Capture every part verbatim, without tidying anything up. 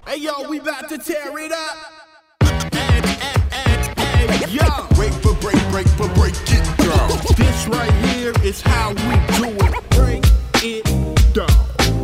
Hey yo, we about to tear it up. Hey, hey, hey, hey, yo. Break for break, break for break it down. This right here is how we do it. Break it down.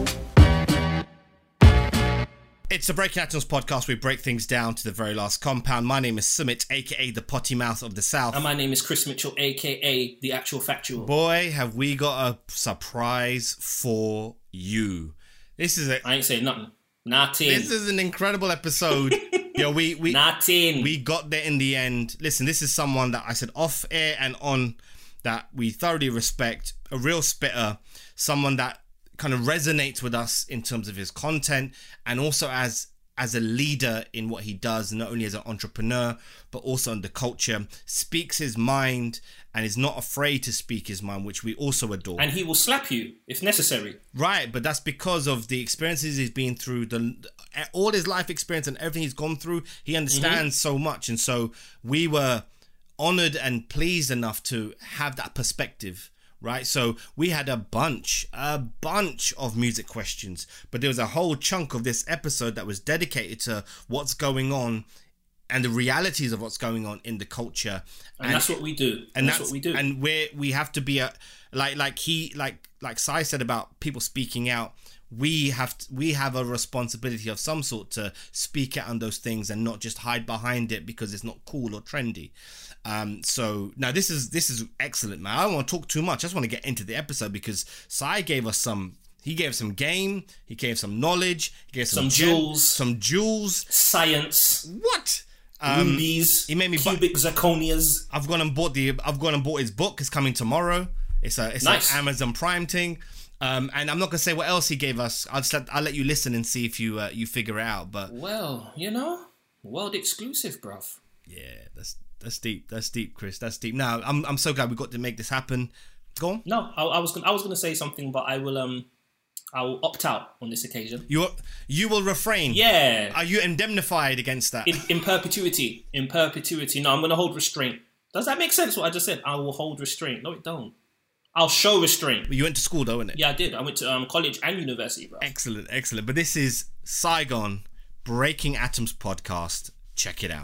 It's the Breaking Atoms podcast. We break things down to the very last compound. My name is Sumit, aka the potty mouth of the South. And my name is Chris Mitchell, aka the actual factual. Boy, have we got a surprise for you. This is a I ain't saying nothing. Nothing. This is an incredible episode. Yo, we we Nothing. we got there in the end. Listen, this is someone that I said off air and on that we thoroughly respect. A real spitter, someone that kind of resonates with us in terms of his content and also as as a leader in what he does, not only as an entrepreneur but also in the culture, speaks his mind and is not afraid to speak his mind, which we also adore. And he will slap you if necessary. Right, but that's because of the experiences he's been through, the all his life experience and everything he's gone through. He understands mm-hmm. so much, and so we were honored and pleased enough to have that perspective. Right, so we had a bunch, a bunch of music questions, but there was a whole chunk of this episode that was dedicated to what's going on and the realities of what's going on in the culture. And, and that's what we do. And that's, that's what we do. And we we have to be a like like he like like Sai said about people speaking out. We have to, we have a responsibility of some sort to speak out on those things and not just hide behind it because it's not cool or trendy. Um, so now this is this is excellent, man. I don't want to talk too much. I just want to get into the episode because Sai gave us some. He gave some game. He gave some knowledge. He gave some, some gem, jewels. Some jewels. Science. What? Um, Rubies. He made me cubic bu- zirconias. I've gone and bought the. I've gone and bought his book. It's coming tomorrow. It's a. It's nice. an Amazon Prime thing. Um, and I'm not gonna say what else he gave us. I'll just let, I'll let you listen and see if you uh, you figure it out. But well, you know, world exclusive, bruv. Yeah, that's that's deep. That's deep, Chris. That's deep. Now I'm I'm so glad we got to make this happen. Go on. No, I, I was gonna, I was gonna say something, but I will um I will opt out on this occasion. You you will refrain. Yeah. Are you indemnified against that? In, in perpetuity. In perpetuity. No, I'm gonna hold restraint. Does that make sense? What I just said? I will hold restraint. No, it don't. I'll show restraint. You went to school though, innit? Yeah, I did. I went to um, college and university, bro. Excellent, excellent. But this is Saigon Breaking Atoms podcast. Check it out.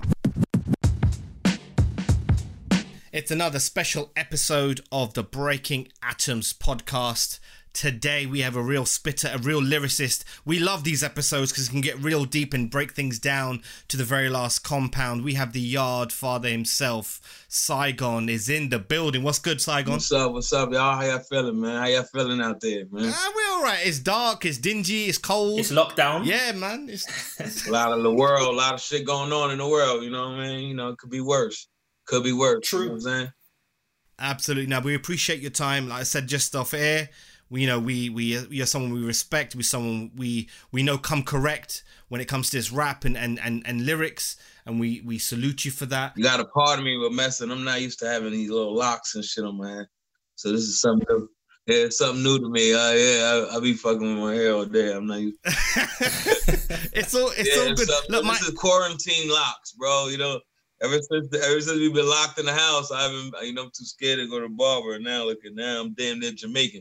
It's another special episode of the Breaking Atoms podcast. Today we have a real spitter, a real lyricist. We love these episodes because it can get real deep and break things down to the very last compound. We have the Yard Father himself. Saigon is in the building. What's good, Saigon? What's up? What's up, y'all? How y'all feeling, man? How y'all feeling out there, man? Ah, we're all right. It's dark. It's dingy. It's cold. It's lockdown. Yeah, man. It's, it's... a lot of the world, a lot of shit going on in the world. You know what I mean? You know, it could be worse. Could be worse. True. You know what I'm saying? Absolutely. Now, we appreciate your time. Like I said, just off air. We, you know, we we you're someone we respect. We're someone we we know come correct when it comes to this rap and, and, and, and lyrics, and we, we salute you for that. You got a part of me with messing. I'm not used to having these little locks and shit on my head, so this is something new. Yeah, it's something new to me. Uh, yeah, I, I be fucking with my hair all day. I'm not used. it's all it's yeah, all good. Look, this my... is quarantine locks, bro. You know, ever since ever since we've been locked in the house, I haven't. You know, I'm too scared to go to the barber. And now look at now, I'm damn near Jamaican.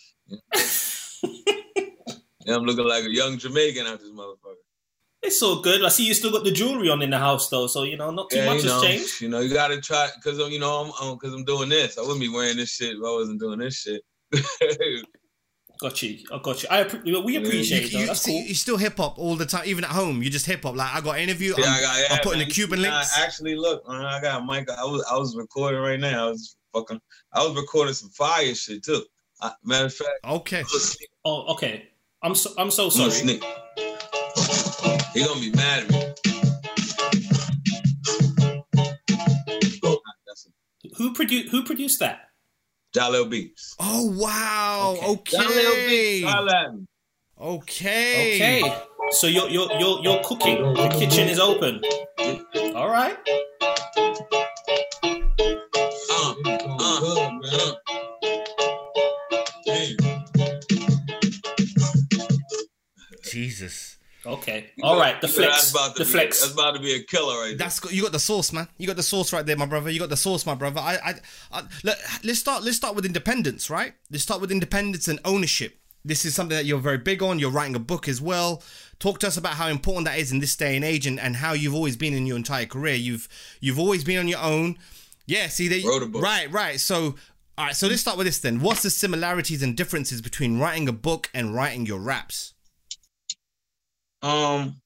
Yeah, I'm looking like a young Jamaican out this motherfucker. It's all good. I see you still got the jewelry on in the house though, so you know, not too yeah, much you know, has changed. You know, you gotta try because you know I'm because I'm, I'm doing this. I wouldn't be wearing this shit if I wasn't doing this shit. Got you. I got you. I we appreciate you, it. You, That's see, cool. You still hip hop all the time, even at home. You just hip hop. Like I got an interview. Yeah, I'm, I got. Yeah, I'm putting man, the Cuban links. I actually, look, man, I got a mic. I was I was recording right now. I was fucking. I was recording some fire shit too. I, matter of fact. Okay. Oh, okay. I'm so I'm so sorry. Sneak. He gonna be mad at me. Who produced Who produced that? Jaleel Beats. Oh wow. Okay. Jaleel Beats. Jaleel. Okay. Okay. So you're you're you're you're cooking. The kitchen is open. All right. Uh, uh, uh. Jesus. Okay. All right. The flex. That's The be, flex. That's about to be a killer right there. That's you got the sauce, man. You got the sauce right there, my brother. You got the sauce, my brother. I, I, I look, let's start. Let's start with independence, right? Let's start with independence and ownership. this is something that you're very big on. You're writing a book as well. Talk to us about how important that is in this day and age, and, and how you've always been in your entire career. You've you've always been on your own. Yeah, see, they wrote a book. Right, right. So, all right. So let's start with this then. What's the similarities and differences between writing a book and writing your raps? Um,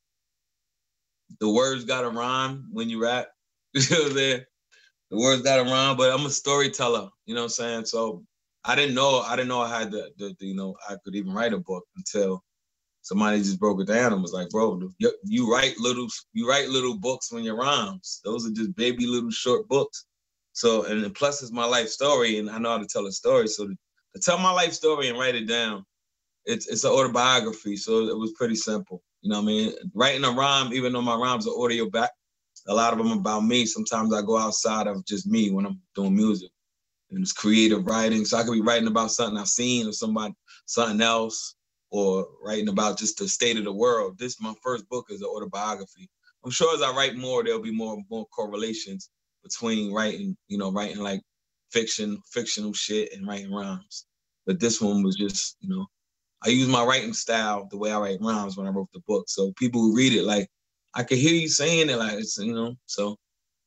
the words gotta rhyme when you rap. You know what I'm saying? The words gotta rhyme, but I'm a storyteller. You know what I'm saying? So I didn't know. I didn't know I had the, the, the you know, I could even write a book until somebody just broke it down and was like, "Bro, you, you write little, you write little books when you rhymes. Those are just baby little short books." So, and plus it's my life story, and I know how to tell a story. So to, to tell my life story and write it down, it's it's an autobiography. So it was pretty simple. You know what I mean? Writing a rhyme, even though my rhymes are audio back, a lot of them about me. Sometimes I go outside of just me when I'm doing music. And it's creative writing. So I could be writing about something I've seen or somebody, something else, or writing about just the state of the world. This, my first book, is an autobiography. I'm sure as I write more, there'll be more more correlations between writing, you know, writing like fiction, fictional shit and writing rhymes. But this one was just, you know, I use my writing style the way I write rhymes when I wrote the book. So people who read it, like, I could hear you saying it, like, it's, you know, so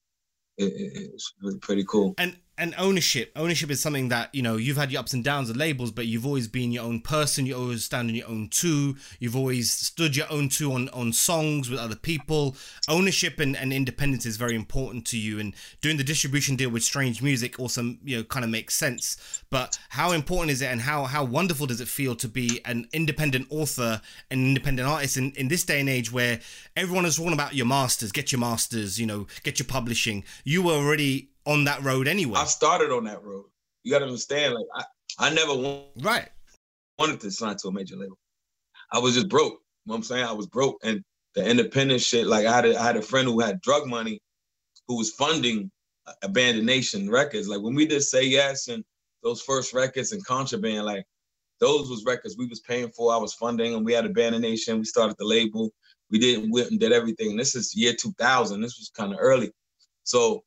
it, it, it's really pretty cool. And and ownership. Ownership is something that, you know, you've had your ups and downs of labels, but you've always been your own person. You always stand on your own too. You've always stood your own too on, on songs with other people. Ownership and, and independence is very important to you. And doing the distribution deal with Strange Music also, you know, kind of makes sense. But how important is it, and how, how wonderful does it feel to be an independent author, an independent artist in, in this day and age where everyone is talking about your masters, get your masters, you know, get your publishing. You were already on that road anyway. I started on that road. You got to understand, like, I, I never want, right. wanted to sign to a major label. I was just broke. You know what I'm saying? I was broke. And the independent shit, like, I had a, I had a friend who had drug money who was funding Abandoned Nation records. Like, when we did Say Yes and those first records and Contraband, like, those was records we was paying for. I was funding, and we had Abandoned Nation. We started the label. We did, went and did everything. This is year two thousand. This was kind of early. So,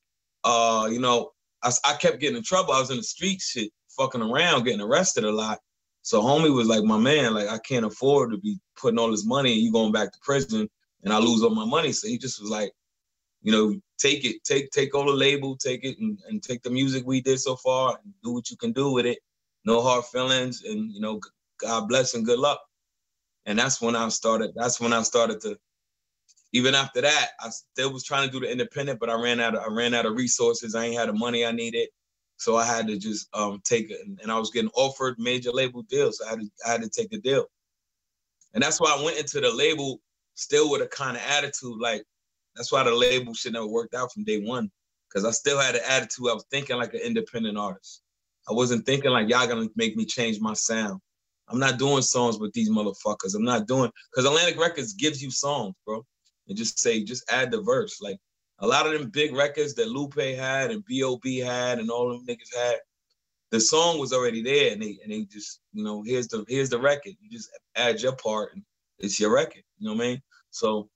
Uh, you know, I, I kept getting in trouble. I was in the street shit, fucking around, getting arrested a lot. So homie was like, my man, like, I can't afford to be putting all this money and you going back to prison and I lose all my money. So he just was like, you know, take it, take take all the label, take it and, and take the music we did so far and do what you can do with it. No hard feelings, and, you know, God bless and good luck. And that's when I started, that's when I started to, even after that, I still was trying to do the independent, but I ran out of I ran out of resources. I ain't had the money I needed, so I had to just um, take it. And I was getting offered major label deals, so I had to I had to take the deal. And that's why I went into the label still with a kind of attitude. Like, that's why the label shit never worked out from day one, because I still had an attitude. I was thinking like an independent artist. I wasn't thinking like, y'all gonna make me change my sound. I'm not doing songs with these motherfuckers. I'm not doing, because Atlantic Records gives you songs, bro. And just say, just add the verse. Like, a lot of them big records that Lupe had and B O B had and all them niggas had, the song was already there, and they and they just, you know, here's the here's the record. You just add your part, and it's your record. You know what I mean? So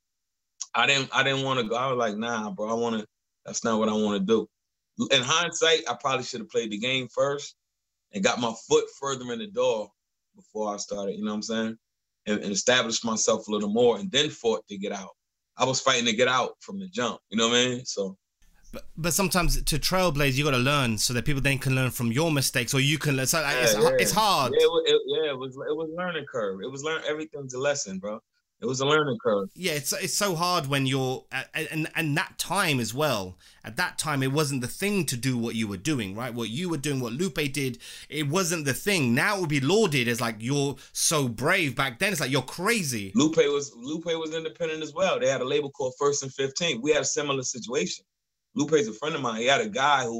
I didn't I didn't want to go. I was like, nah, bro. I want to. That's not what I want to do. In hindsight, I probably should have played the game first and got my foot further in the door before I started. You know what I'm saying? And, and established myself a little more, and then fought to get out. I was fighting to get out from the jump. You know what I mean? So. But, but sometimes to trailblaze, you got to learn so that people then can learn from your mistakes, or you can learn. So yeah, it's, yeah. it's hard. Yeah, it, it, yeah, it was it was learning curve. It was learn everything's a lesson, bro. It was a learning curve. Yeah, it's it's so hard when you're and and that time as well. At that time, it wasn't the thing to do what you were doing, right? What you were doing, what Lupe did, it wasn't the thing. Now it would be lauded as like, you're so brave. Back then, it's like, you're crazy. Lupe was Lupe was independent as well. They had a label called First and Fifteen. We had a similar situation. Lupe's a friend of mine. He had a guy who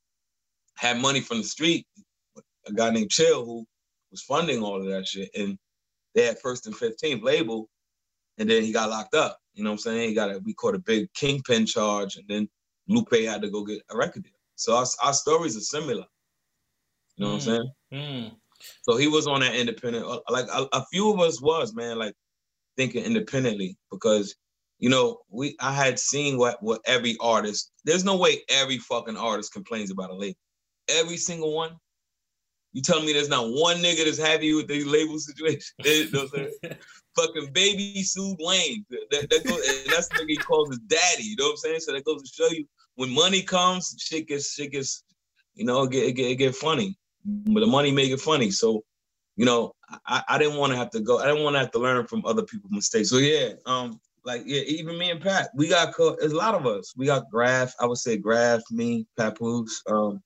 had money from the street, a guy named Chill, who was funding all of that shit, and they had First and Fifteenth label. And then he got locked up. You know what I'm saying? He got a, we caught a big kingpin charge, and then Lupe had to go get a record deal. So our, our stories are similar. You know mm, what I'm saying? Mm. So he was on that independent. Like a, a few of us was, man, like thinking independently, because, you know, we I had seen what, what every artist, there's no way every fucking artist complains about a label. Every single one. You telling me there's not one nigga that's happy with the label situation? You know what I'm saying? Fucking Baby sued Wayne. That, that goes, and that's the nigga he calls his daddy. You know what I'm saying? So that goes to show you when money comes, shit gets, shit gets, you know, it get, it get, it get funny. But the money make it funny. So, you know, I, I didn't want to have to go. I didn't want to have to learn from other people's mistakes. So yeah, um, like yeah, even me and Pat, we got caught. There's a lot of us. We got Graf. I would say Graf, me, Papoose, um,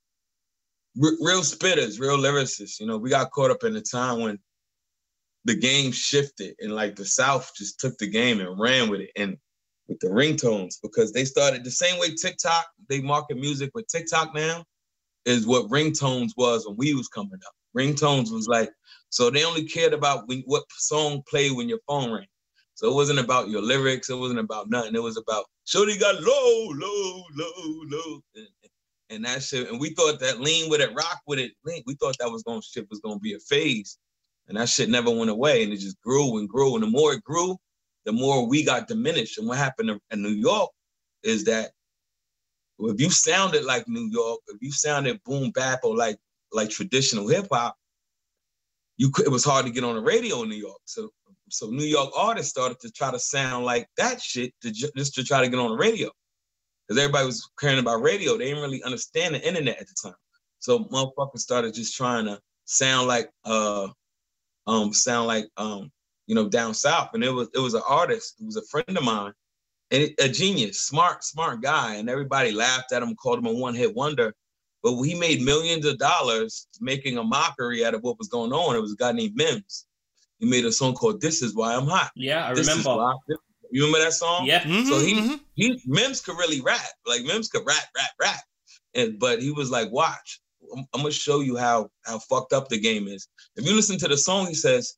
r- real spitters, real lyricists. You know, we got caught up in the time when the game shifted and like the South just took the game and ran with it and with the ringtones, because they started the same way TikTok, they market music with TikTok now is what ringtones was when we was coming up. Ringtones was like, so they only cared about when, what song played when your phone rang. So it wasn't about your lyrics. It wasn't about nothing. It was about, Shorty got low, low, low, low. And, and that shit, and we thought that lean with it, rock with it, lean, we thought that was going shit was going to be a phase. And that shit never went away, and it just grew and grew. And the more it grew, the more we got diminished. And what happened in New York is that if you sounded like New York, if you sounded boom bap or like like traditional hip hop, you could, it was hard to get on the radio in New York. So so New York artists started to try to sound like that shit to ju- just to try to get on the radio, because everybody was caring about radio. They didn't really understand the internet at the time. So motherfuckers started just trying to sound like uh. Um, sound like um, you know, down south, and it was it was an artist, it was a friend of mine, and it, a genius, smart, smart guy, and everybody laughed at him, called him a one-hit wonder, but he made millions of dollars making a mockery out of what was going on. It was a guy named Mims. He made a song called "This Is Why I'm Hot." Yeah, I this remember. Is why, you remember that song? Yeah. Mm-hmm, so he mm-hmm. he Mims could really rap, like Mims could rap, rap, rap, and but he was like, watch. I'm, I'm gonna show you how how fucked up the game is. If you listen to the song, he says,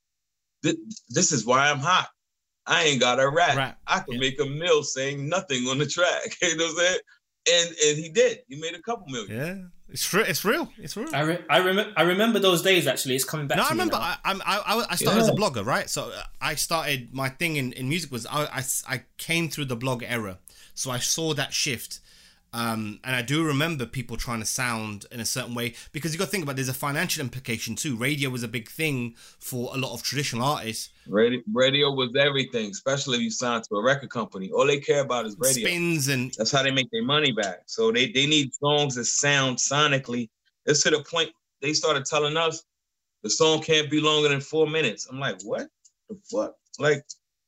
"This is why I'm hot. I ain't got a rap. rap. I can yeah. make a mill saying nothing on the track." You know what I'm saying? And and he did. He made a couple million. Yeah, it's real. It's real. It's real. I re- I remember. I remember those days. Actually, it's coming back. No, to I remember. Me now. I, I I started yeah. as a blogger, right? So I started my thing in, in music was I, I I came through the blog era, so I saw that shift. Um, and I do remember people trying to sound in a certain way, because you got to think about, there's a financial implication too. Radio was a big thing for a lot of traditional artists. Radio, radio was everything, especially if you signed to a record company. All they care about is radio. Spins, and that's how they make their money back. So they, they need songs that sound sonically. It's to the point they started telling us the song can't be longer than four minutes. I'm like, what the fuck? Like,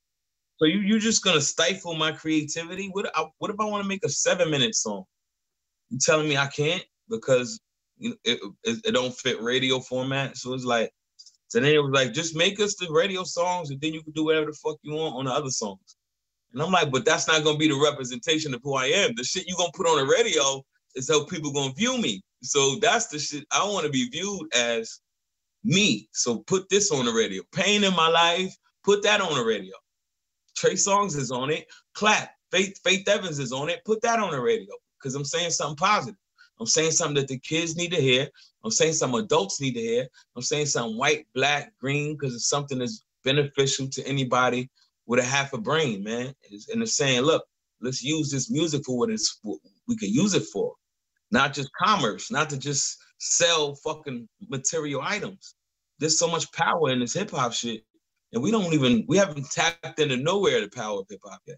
so you you just gonna stifle my creativity? What I, what if I want to make a seven minute song? You telling me I can't because you know, it, it it don't fit radio format? So it's like, so then it was like, just make us the radio songs, and then you can do whatever the fuck you want on the other songs. And I'm like, but that's not gonna be the representation of who I am. The shit you gonna put on the radio is how people gonna view me. So that's the shit I want to be viewed as, me. So put this on the radio. Pain in My Life, put that on the radio. Trey Songz is on it. Clap. Faith Faith Evans is on it. Put that on the radio, because I'm saying something positive. I'm saying something that the kids need to hear. I'm saying something adults need to hear. I'm saying something white, black, green, because it's something that's beneficial to anybody with a half a brain, man. And it's saying, look, let's use this music for what it's what we can use it for. Not just commerce, not to just sell fucking material items. There's so much power in this hip hop shit. And we don't even, we haven't tapped into nowhere the power of hip hop yet.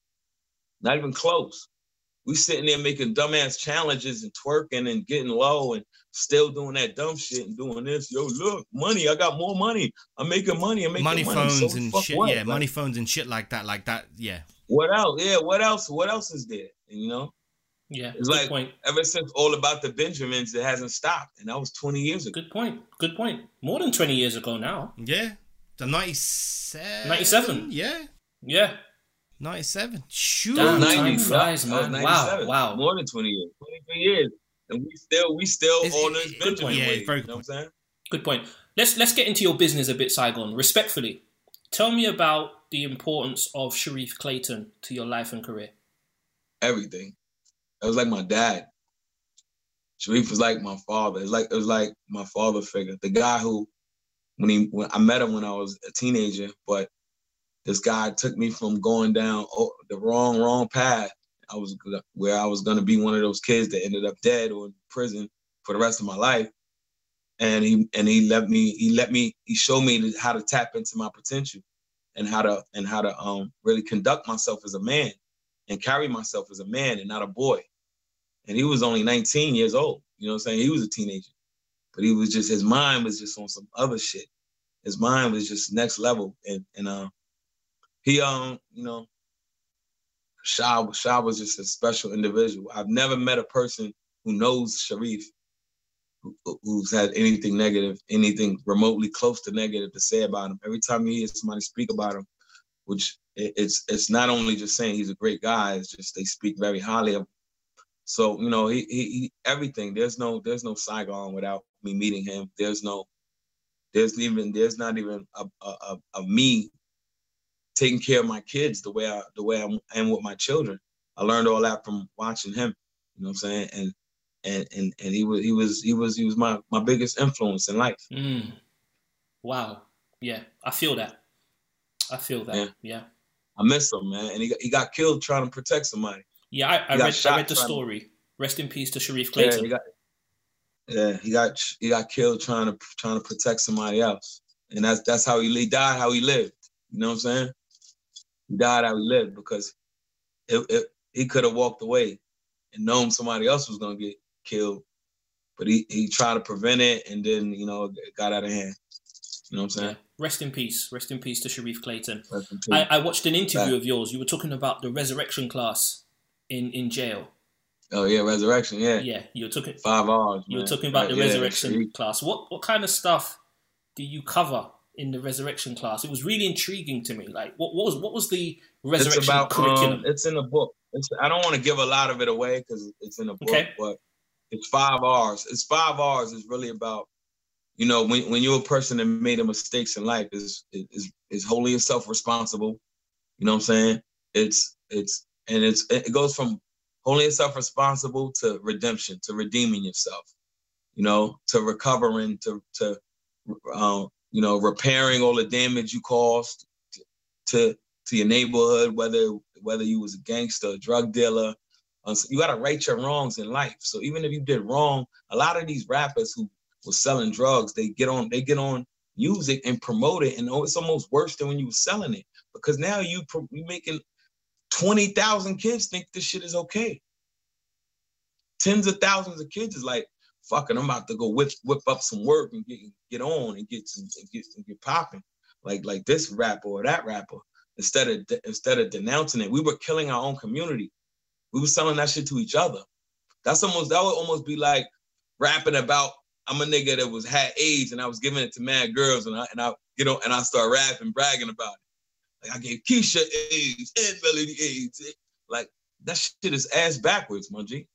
Not even close. We sitting there making dumbass challenges and twerking and getting low and still doing that dumb shit and doing this. Yo, look, money, I got more money. I'm making money. I'm making money. money. Phones so and shit. what? Yeah, like, money phones and shit like that. Like that. Yeah. What else? Yeah, what else? What else is there? You know? Yeah, it's good like point. Ever since All About the Benjamins, it hasn't stopped. And that was twenty years ago. Good point. Good point. More than twenty years ago now. Yeah. The ninety-seven. ninety-seven. Yeah. Yeah. ninety-seven. Shoot. Damn, ninety, time flies, man. Wow, wow. More than twenty years. twenty-three years. And we still, we still It's, on this good Benjamin point. Yeah, way. very You know what I'm saying? Good point. Let's let's get into your business a bit, Saigon. Respectfully, tell me about the importance of Sharif Clayton to your life and career. Everything. It was like my dad. Sharif was like my father. It's like it was like my father figure. The guy who, when he when I met him when I was a teenager, but this guy took me from going down the wrong wrong path. I was where I was gonna be one of those kids that ended up dead or in prison for the rest of my life. and he and he let me he let me he showed me how to tap into my potential and how to and how to um really conduct myself as a man and carry myself as a man and not a boy. And he was only nineteen years old. You know what I'm saying? He was a teenager, but he was just his mind was just on some other shit. His mind was just next level, and and uh, he um you know. Sha, Sha was just a special individual. I've never met a person who knows Sharif who, who's had anything negative, anything remotely close to negative to say about him. Every time you hear somebody speak about him, which it's it's not only just saying he's a great guy, it's just they speak very highly of him. So, you know, he, he, he everything. There's no there's no Saigon without me meeting him. There's no there's even there's not even a a, a, a me taking care of my kids the way I the way I am with my children. I learned all that from watching him. You know what I'm saying? And and and and he was he was he was he was my my biggest influence in life. Mm. Wow. Yeah, I feel that. I feel that. Yeah. yeah. I miss him, man. And he got, he got killed trying to protect somebody. Yeah, I, I read I read the story. To... Rest in peace to Sharif Clayton. Yeah, he got yeah, he got he got killed trying to trying to protect somebody else. And that's that's how he, he died, how he lived. You know what I'm saying? He died how he lived because it, it, he could have walked away and known somebody else was going to get killed. But he, he tried to prevent it, and then, you know, it got out of hand. You know what I'm saying? Yeah. Rest in peace. Rest in peace to Sharif Clayton. I, I watched an interview yeah. of yours. You were talking about the resurrection class in, in jail. Oh, yeah, resurrection, yeah. Yeah, you were talking... Five hours, You man. were talking about right, the yeah, resurrection class. What What kind of stuff do you cover in the resurrection class? It was really intriguing to me. Like, what, what was what was the resurrection it's about, curriculum? Um, it's in the book. It's, I don't want to give a lot of it away because it's in the book, okay. but it's five R's. It's five R's. It's really about, you know, when when you're a person that made mistakes in life, is is is wholly and self-responsible. You know what I'm saying? It's it's and it's it goes from wholly and self-responsible to redemption, to redeeming yourself. You know, to recovering, to to um, you know, repairing all the damage you caused to to your neighborhood, whether whether you was a gangster, a drug dealer. Um, so you got to right your wrongs in life. So even if you did wrong, a lot of these rappers who were selling drugs, they get on they get on music and promote it, and it's almost worse than when you were selling it, because now you you making twenty thousand kids think this shit is okay. Tens of thousands of kids is like, fucking, I'm about to go whip whip up some work and get get on and get some and get and get popping, like like this rapper or that rapper. Instead of instead of denouncing it, we were killing our own community. We were selling that shit to each other. That's almost that would almost be like rapping about, I'm a nigga that was had AIDS and I was giving it to mad girls, and I and I you know and I start rapping, bragging about it. Like I gave Keisha AIDS and Melody AIDS. Like that shit is ass backwards, my G.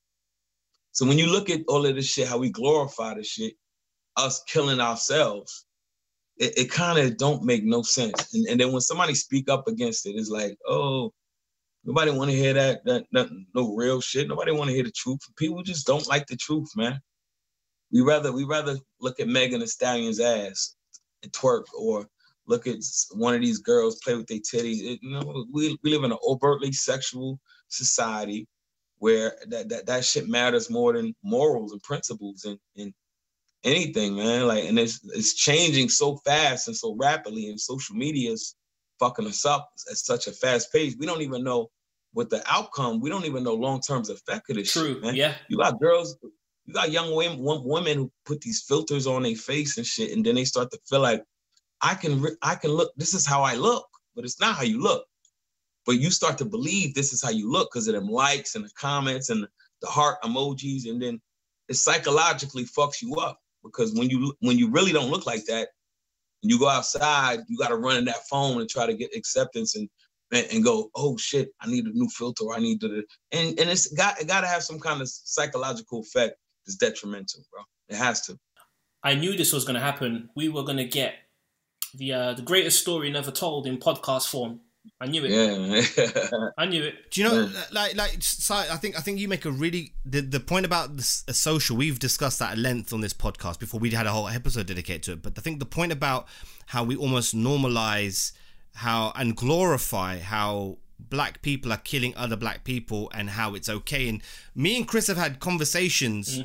So when you look at all of this shit, how we glorify this shit, us killing ourselves, it, it kind of don't make no sense. And, and then when somebody speak up against it, it's like, oh, nobody want to hear that, that, that, no real shit. Nobody want to hear the truth. People just don't like the truth, man. We rather we rather look at Megan Thee Stallion's ass and twerk, or look at one of these girls play with their titties. It, you know, we we live in an overtly sexual society where that, that that shit matters more than morals and principles and, and anything, man. Like, and it's it's changing so fast and so rapidly, and social media is fucking us up at such a fast pace. We don't even know what the outcome. We don't even know long term effect of this True, shit, man. Yeah. You got girls, you got young women, women who put these filters on their face and shit, and then they start to feel like, I can I can look. This is how I look, but it's not how you look. But you start to believe this is how you look because of them likes and the comments and the heart emojis, and then it psychologically fucks you up, because when you when you really don't look like that, and you go outside, you got to run in that phone and try to get acceptance and and, and go, oh shit, I need a new filter. I need to, and and it's got it got to have some kind of psychological effect that's detrimental, bro. It has to. I knew this was going to happen. We were going to get the uh, the greatest story never told in podcast form. I knew it. Yeah, I knew it. Do you know, yeah. like, like, I think, I think you make a really the, the point about this a social. We've discussed that at length on this podcast before. We had a whole episode dedicated to it. But I think the point about how we almost normalize how and glorify how black people are killing other black people and how it's okay. And me and Chris have had conversations mm-hmm.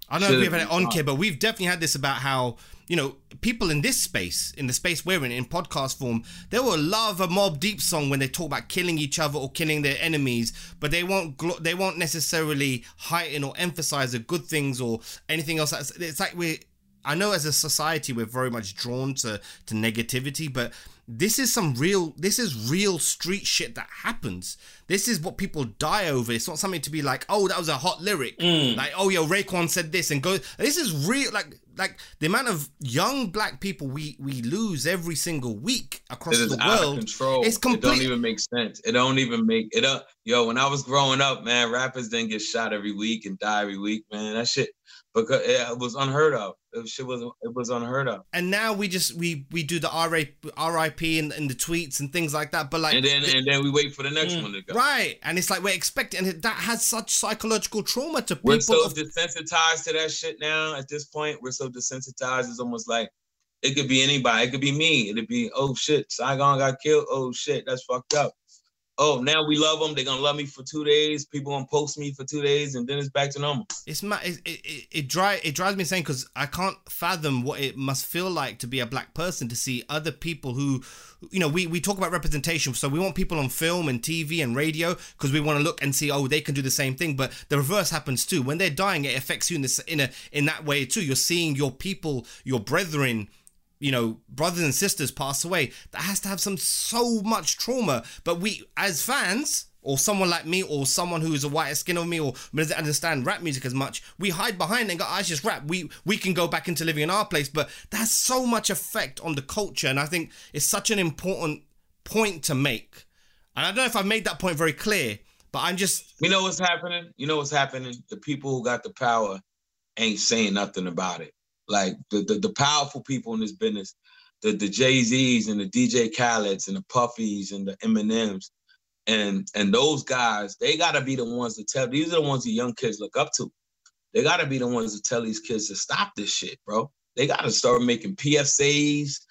I don't know if we've had it on, kid, but we've definitely had this about how, you know, people in this space, in the space we're in, in podcast form, they will love a Mobb Deep song when they talk about killing each other or killing their enemies, but they won't glo- they won't necessarily heighten or emphasize the good things or anything else. It's like we, I know as a society we're very much drawn to to negativity, but this is some real, this is real street shit that happens. This is what people die over. It's not something to be like, oh, that was a hot lyric. Mm. Like, oh, yo, Raekwon said this and go. This is real, like, like the amount of young black people we, we lose every single week across the out world. Of control. It's complete. It don't even make sense. It don't even make it up. Yo, when I was growing up, man, rappers didn't get shot every week and die every week, man. That shit, because it was unheard of. It shit was it was unheard of. And now we just we we do the R I P and, and the tweets and things like that. But like, and then and then we wait for the next mm, one to go. Right, and it's like we're expecting, and that has such psychological trauma to people. We're so of- desensitized to that shit now. At this point, we're so desensitized. It's almost like it could be anybody. It could be me. It'd be, oh shit, Saigon got killed. Oh shit, that's fucked up. Oh, now we love them. They're gonna love me for two days. People gonna post me for two days, and then it's back to normal. It's my it it it, it, dry, it drives me insane because I can't fathom what it must feel like to be a black person, to see other people who, you know, we, we talk about representation, so we want people on film and T V and radio because we want to look and see, oh, they can do the same thing. But the reverse happens too. When they're dying, it affects you in this in a in that way too. You're seeing your people, your brethren, you know, brothers and sisters pass away. That has to have some so much trauma. But we, as fans, or someone like me, or someone who is a whiter skin of me, or doesn't understand rap music as much, we hide behind and go, I just rap. We we can go back into living in our place. But that has so much effect on the culture. And I think it's such an important point to make. And I don't know if I've made that point very clear, but I'm just... You know what's happening? You know what's happening? The people who got the power ain't saying nothing about it. Like the, the the powerful people in this business, the the Jay-Z's and the D J Khaled's and the Puffies and the Eminems, and and those guys, they gotta be the ones to tell. These are the ones the young kids look up to. They gotta be the ones to tell these kids to stop this shit, bro. They gotta start making P S As,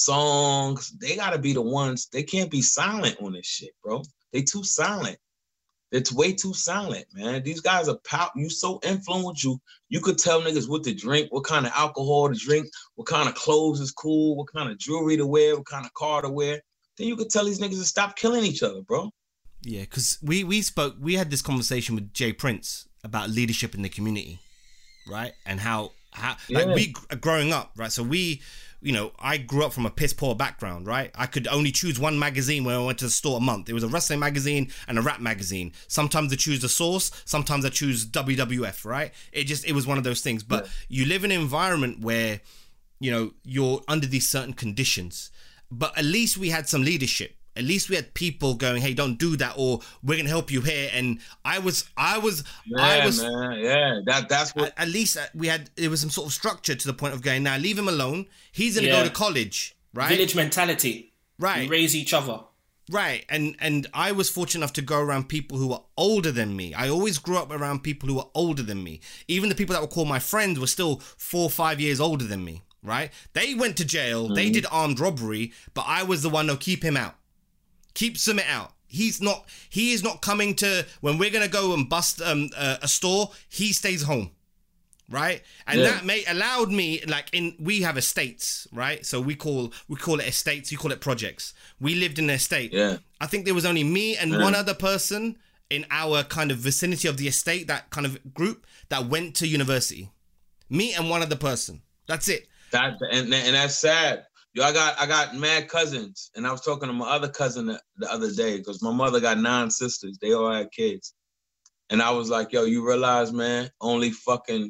songs. They gotta be the ones. They can't be silent on this shit, bro. They too silent. It's way too silent, man. These guys are pow- you so influential. You could tell niggas what to drink, what kind of alcohol to drink, what kind of clothes is cool, what kind of jewelry to wear, what kind of car to wear. Then you could tell these niggas to stop killing each other, bro. Yeah, because we, we spoke, we had this conversation with Jay Prince about leadership in the community, right? And how, how like Yeah. we growing up, right? So we, you know, I grew up from a piss poor background, right? I could only choose one magazine when I went to the store a month. It was a wrestling magazine and a rap magazine. Sometimes I choose The Source, sometimes I choose W W F, right? It just, it was one of those things. But yeah. You live in an environment where, you know, you're under these certain conditions. But at least we had some leadership. At least we had people going, hey, don't do that, or we're gonna help you here. And I was, I was, yeah, I was, man. yeah. That that's what. At, at least we had. There was some sort of structure to the point of going, now leave him alone. He's gonna yeah. go to college, right? Village mentality, right? We raise each other, right? And and I was fortunate enough to go around people who were older than me. I always grew up around people who were older than me. Even the people that were called my friends were still four or five years older than me, right? They went to jail. Mm-hmm. They did armed robbery, but I was the one to keep him out. Keep Summit out. He's not. He is not coming to when we're gonna go and bust um, uh, a store. He stays home, right? And yeah. that may allowed me, like in we have estates, right? So we call we call it estates. You call it projects. We lived in an estate. Yeah. I think there was only me and yeah. one other person in our kind of vicinity of the estate, that kind of group that went to university. Me and one other person. That's it. That and and that's sad. Yo, I got I got mad cousins, and I was talking to my other cousin the, the other day because my mother got nine sisters. They all had kids, and I was like, "Yo, you realize, man? Only fucking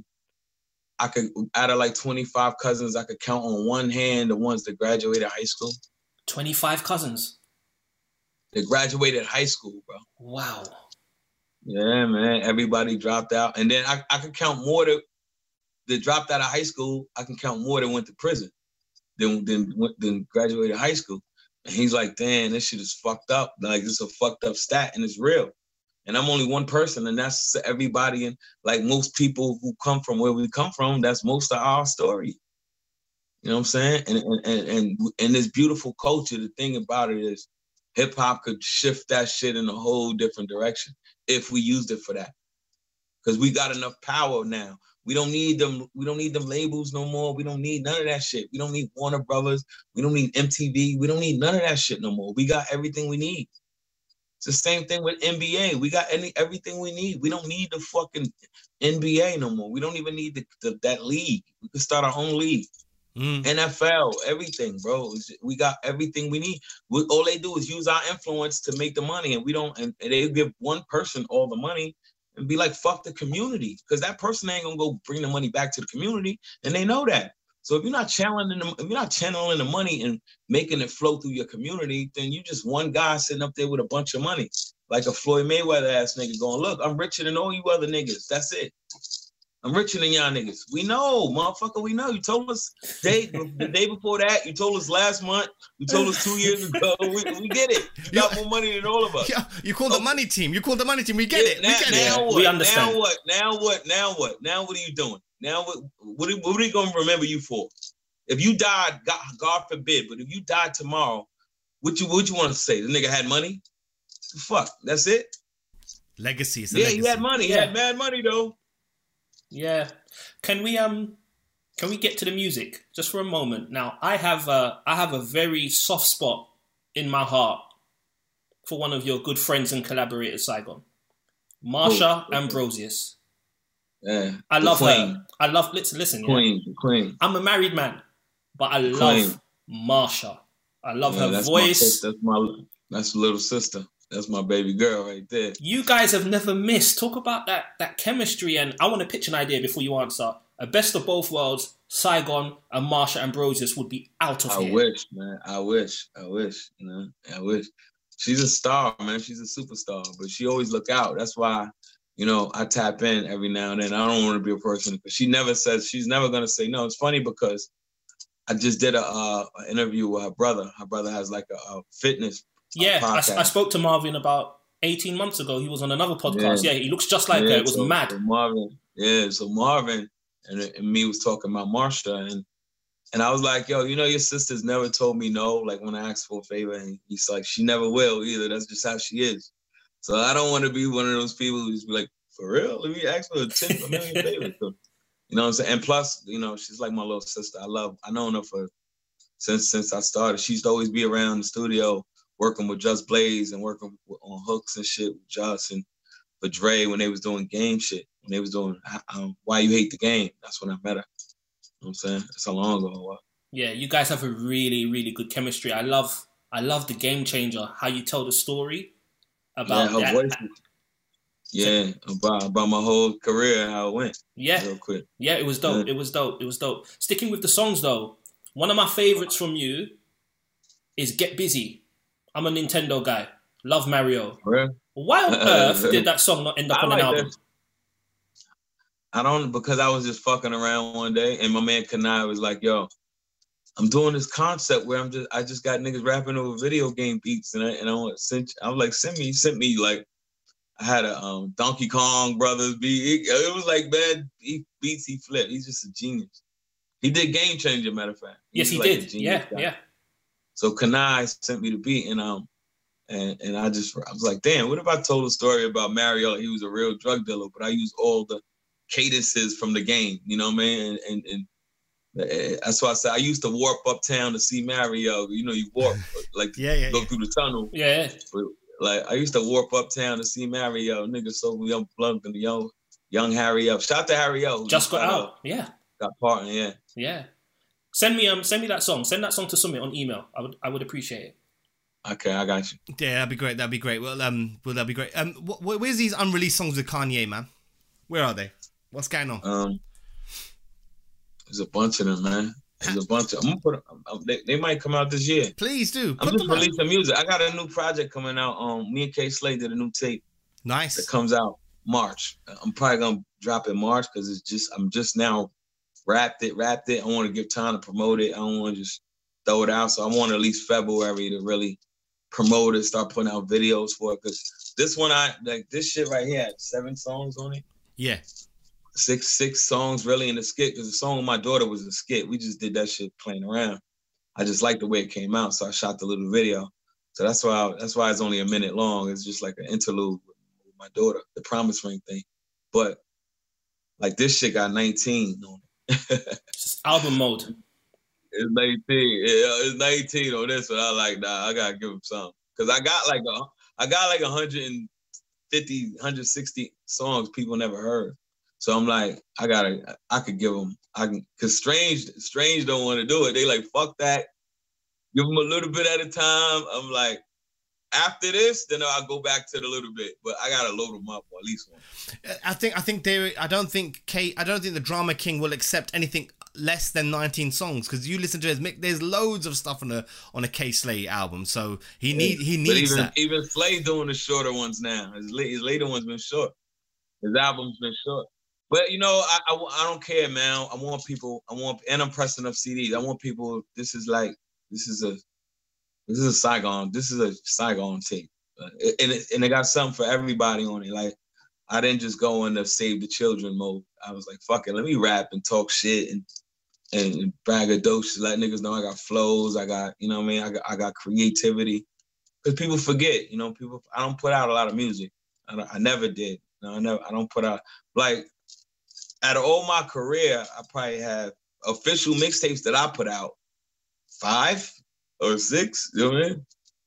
I could out of like twenty-five cousins, I could count on one hand the ones that graduated high school. twenty-five cousins. They graduated high school, bro. Wow. Yeah, man. Everybody dropped out, and then I I could count more that that dropped out of high school. I can count more that went to prison. Then, then, then graduated high school. And he's like, damn, this shit is fucked up. Like, this is a fucked up stat, and it's real. And I'm only one person, and that's everybody. And like most people who come from where we come from, that's most of our story. You know what I'm saying? And and and and, and this beautiful culture, the thing about it is hip hop could shift that shit in a whole different direction if we used it for that. Because we got enough power now. We don't need them. We don't need them labels no more. We don't need none of that shit. We don't need Warner Brothers. We don't need M T V. We don't need none of that shit no more. We got everything we need. It's the same thing with N B A. We got any everything we need. We don't need the fucking N B A no more. We don't even need the, the, that league. We can start our own league. Mm. N F L, everything, bro. We got everything we need. We, all they do is use our influence to make the money, and we don't. And, and they give one person all the money and be like, "Fuck the community," because that person ain't gonna go bring the money back to the community, and they know that. So if you're not channeling, the, if you're not channeling the money and making it flow through your community, then you just one guy sitting up there with a bunch of money, like a Floyd Mayweather ass nigga going, "Look, I'm richer than all you other niggas. That's it. I'm richer than y'all niggas." We know, motherfucker, we know. You told us day, the day before that. You told us last month. You told us two years ago. We, we get it. You got more money than all of us. Yeah, you call the okay. money team. You call the money team. We get yeah, it. Now, we get now it. What? We understand. Now what? Now what? Now what? Now what are you doing? Now what? What are, what are you going to remember you for? If you died, God, God forbid, but if you died tomorrow, what you what you want to say? The nigga had money? Fuck, that's it? Legacy. Yeah, legacy. He had money. Yeah. He had mad money, though. Yeah. Can we um can we get to the music just for a moment? Now, I have a, I have a very soft spot in my heart for one of your good friends and collaborators, Saigon. Marsha oh, Ambrosius. Yeah. I love queen. her. I love listen, listen. Queen, yeah. queen. I'm a married man, but I love queen. Marsha. I love yeah, her that's voice. My, that's my that's little sister. That's my baby girl right there. You guys have never missed. Talk about that that chemistry, and I want to pitch an idea before you answer. A best of both worlds, Saigon and Marsha Ambrosius would be out of I here. I wish, man. I wish. I wish. You know, I wish. She's a star, man. She's a superstar, but she always look out. That's why, you know, I tap in every now and then. I don't want to be a person because she never says, she's never going to say no. It's funny because I just did a uh, an interview with her brother. Her brother has like a, a fitness Yeah, uh, I, I spoke to Marvin about eighteen months ago. He was on another podcast. Yeah, yeah he looks just like yeah, her. It was so, mad. So Marvin, yeah, so Marvin and, and me was talking about Marsha, and and I was like, yo, you know, your sister's never told me no, like when I asked for a favor, and he's like, she never will either. That's just how she is. So I don't want to be one of those people who just be like, for real? Let me ask for a ten a million favor. So, you know what I'm saying? And plus, you know, she's like my little sister. I love, I known her for since since I started. She used to always be around the studio working with Just Blaze and working on hooks and shit with Just and for Dre when they was doing game shit. When they was doing um, Why You Hate the Game. That's when I met her. You know what I'm saying? That's how long ago it was. Yeah, you guys have a really, really good chemistry. I love I love the Game Changer, how you tell the story about yeah, her that. Voice. Yeah, about, about my whole career and how it went. Yeah. Real quick. Yeah, it was dope. Yeah. It was dope. It was dope. Sticking with the songs though, one of my favorites from you is Get Busy. I'm a Nintendo guy. Love Mario. Really? Why on earth did that song not end up I on like an album? That. I don't, because I was just fucking around one day and my man Kanai was like, yo, I'm doing this concept where I'm just, I just got niggas rapping over video game beats and I, and I want to send, I was like, send me, sent me like, I had a um, Donkey Kong Brothers beat. It, it was like bad beats he flipped. He's just a genius. He did Game Changer, matter of fact. Yes, he like did. Yeah, guy. yeah. So Kanai sent me the beat and um and and I just I was like, damn, what if I told a story about Mario? He was a real drug dealer, but I used all the cadences from the game, you know what I mean? And and, and that's why I said I used to warp uptown to see Mario. You know, you warp like yeah, yeah, go yeah. through the tunnel. Yeah. But, like I used to warp uptown to see Mario, nigga. So young blood and young young Harry up. Shout out to Harry O. Just got out. out. Yeah. Got partner. Yeah. Yeah. Send me um send me that song. Send that song to Summit on email. I would I would appreciate it. Okay, I got you. Yeah, that'd be great. That'd be great. Well, um, well, that'd be great. Um, wh- where's these unreleased songs with Kanye, man? Where are they? What's going on? Um, there's a bunch of them, man. There's a bunch of. I'm gonna put. I'm, they, they might come out this year. Please do. I'm just releasing music. I got a new project coming out. Um, me and K Slade did a new tape. Nice. That comes out March. I'm probably gonna drop it March because it's just. I'm just now wrapped it, wrapped it. I want to give time to promote it. I don't want to just throw it out. So I want at least February to really promote it, start putting out videos for it. Because this one, I like this shit right here had seven songs on it. Yeah. Six six songs really in the skit, because the song with my daughter was a skit. We just did that shit playing around. I just liked the way it came out, so I shot the little video. So that's why I, that's why it's only a minute long. It's just like an interlude with my daughter, the promise ring thing. But Like this shit got nineteen on it. It's album mode. It's nineteen. Yeah, it's nineteen on this one. I like, nah, I gotta give him some. Cause I got like a, I got like one hundred fifty, one hundred sixty songs people never heard. So I'm like, I gotta, I could give them, I can, cause Strange, Strange don't want to do it. They like, fuck that. Give them a little bit at a time. I'm like, after this, then I'll go back to the little bit. But I gotta load them up, or at least one. I think I think they. I don't think Kate. I don't think the Drama King will accept anything less than nineteen songs, because you listen to his mix. There's loads of stuff on a on a K Slay album, so he need he needs but even, that. Even Slay doing the shorter ones now. His, his later ones been short. His album's been short. But you know, I, I I don't care, man. I want people. I want, and I'm pressing up C Ds. I want people. This is like this is a this is a Saigon. This is a Saigon tape, uh, and it, and it got something for everybody on it. Like, I didn't just go into save the children mode. I was like, fuck it, let me rap and talk shit and and braggadocious, let niggas know I got flows, I got, you know what I mean, I got I got creativity. Because people forget, you know, people. I don't put out a lot of music. I, don't, I never did. No, I never. I don't put out, like, out of all my career, I probably have official mixtapes that I put out five or six. You know what I mean?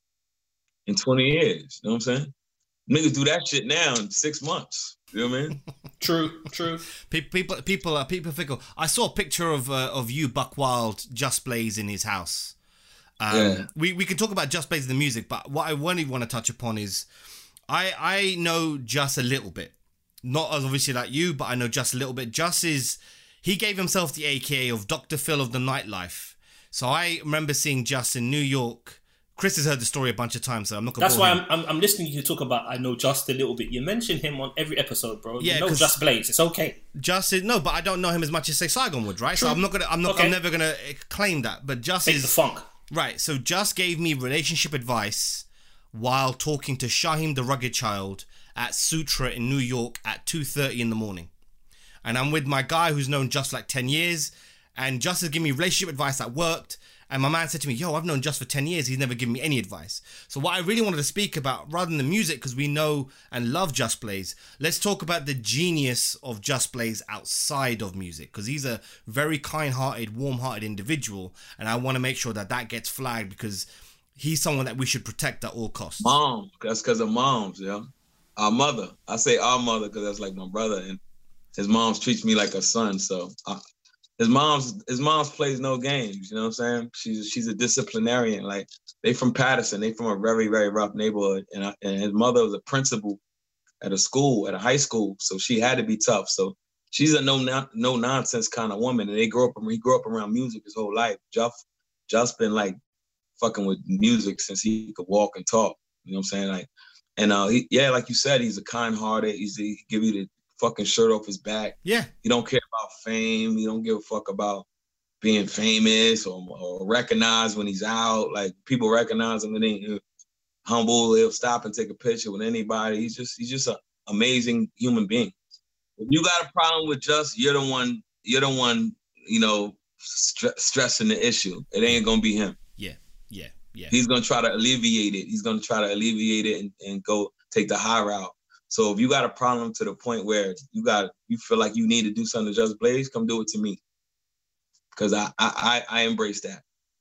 In twenty years. You know what I'm saying? Niggas do that shit now in six months. You know what I mean? True, true. People, people, people, uh, people fickle. I saw a picture of uh, of you, Buck Wild, Just Blaze in his house. Um, Yeah. We we can talk about Just Blaze in the music, but what I really want to touch upon is, I I know Just a little bit, not as obviously like you, but I know Just a little bit. Just is, he gave himself the A K A of Doctor Phil of the nightlife. So I remember seeing Just in New York. Chris has heard the story a bunch of times, so I'm not gonna. That's why him. I'm, I'm I'm listening to you talk about I know Just a little bit. You mention him on every episode, bro. Yeah, you know 'cause- Just Blaze. It's okay. Just is, no, but I don't know him as much as say Saigon would, right? True. So I'm not gonna, I'm not, Okay. I'm never gonna claim that. But Just Take is the funk. right. So Just gave me relationship advice while talking to Shaheem the Rugged Child at Sutra in New York at two thirty in the morning, and I'm with my guy who's known Just for like ten years, and Just has given me relationship advice that worked. And my man said to me, yo, I've known Just for ten years. He's never given me any advice. So what I really wanted to speak about, rather than the music, because we know and love Just Blaze, let's talk about the genius of Just Blaze outside of music. Because he's a very kind-hearted, warm-hearted individual. And I want to make sure that that gets flagged, because he's someone that we should protect at all costs. Mom, that's because of moms, yeah. Our mother. I say our mother because that's like my brother. And his mom's treats me like a son. So I, His mom's his mom's plays no games, you know what I'm saying? She's she's a disciplinarian. Like, they from Patterson, they from a very, very rough neighborhood. And, I, and his mother was a principal at a school, at a high school, so she had to be tough. So she's a no no nonsense kind of woman. And they grew up he grew up around music his whole life. Just just been like fucking with music since he could walk and talk. You know what I'm saying? Like, and uh he, yeah, like you said, he's a kind-hearted, he's he give you the fucking shirt off his back. Yeah. He don't care about fame. He don't give a fuck about being famous or, or recognized when he's out. Like, people recognize him and then humble. He'll stop and take a picture with anybody. He's just he's just an amazing human being. If you got a problem with Just, you're the one. You're the one. You know, st- stressing the issue. It ain't gonna be him. Yeah, yeah, yeah. He's gonna try to alleviate it. He's gonna try to alleviate it and, and go take the high route. So if you got a problem to the point where you got you feel like you need to do something to Just Blaze, come do it to me, because I I I embrace that.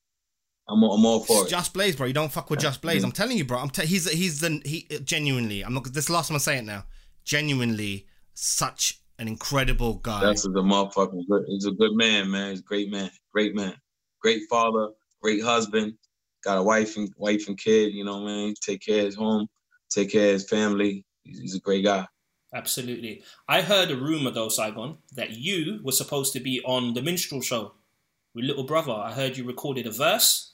I'm I'm all for it. Just Blaze, bro. You don't fuck with Just Blaze. I'm telling you, bro. I'm te- he's he's the he genuinely. I'm not. This is the last time I say it now. Genuinely, such an incredible guy. That's a motherfucking good. He's a good man, man. He's a great man, great man, great father, great husband. Got a wife and wife and kid. You know what I mean? Take care of his home, take care of his family. He's a great guy. Absolutely. I heard a rumor though, Saigon, that you were supposed to be on the Minstrel Show with Little Brother. I heard you recorded a verse,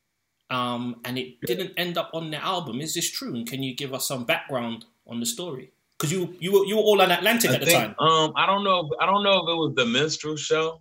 um, and it didn't end up on the album. Is this true? And can you give us some background on the story? Because you you were you were all on Atlantic I at the think, time. Um, I don't know. If, I don't know if it was the Minstrel Show,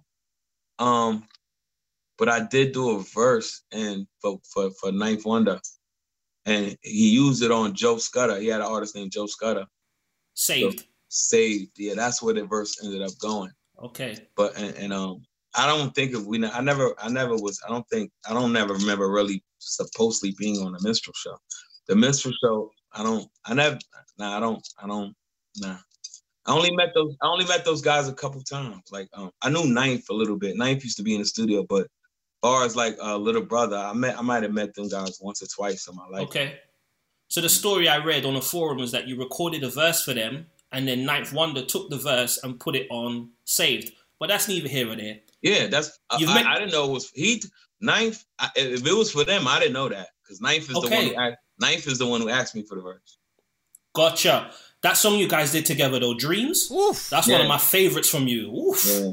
um, but I did do a verse and for for for Ninth Wonder. And he used it on Joe Scudder. He had an artist named Joe Scudder. Saved. So, saved. Yeah, that's where the verse ended up going. Okay. But and, and um, I don't think if we. I never. I never was. I don't think. I don't never remember really supposedly being on the Minstrel Show. The Minstrel Show. I don't. I never. Nah. I don't. I don't. Nah. I only met those. I only met those guys a couple times. Like um, I knew Ninth a little bit. Ninth used to be in the studio, but as far as like a uh, little brother, I met. I might have met them guys once or twice in my life. Okay. So the story I read on a forum was that you recorded a verse for them, and then Ninth Wonder took the verse and put it on Saved. But that's neither here or there. Yeah, that's. I, met- I, I didn't know it was he. Ninth. I, if it was for them, I didn't know that because Ninth is okay. the one. Who asked, Ninth is the one who asked me for the verse. Gotcha. That song you guys did together though, Dreams. Oof. That's yeah. one of my favorites from you. Oof. Yeah.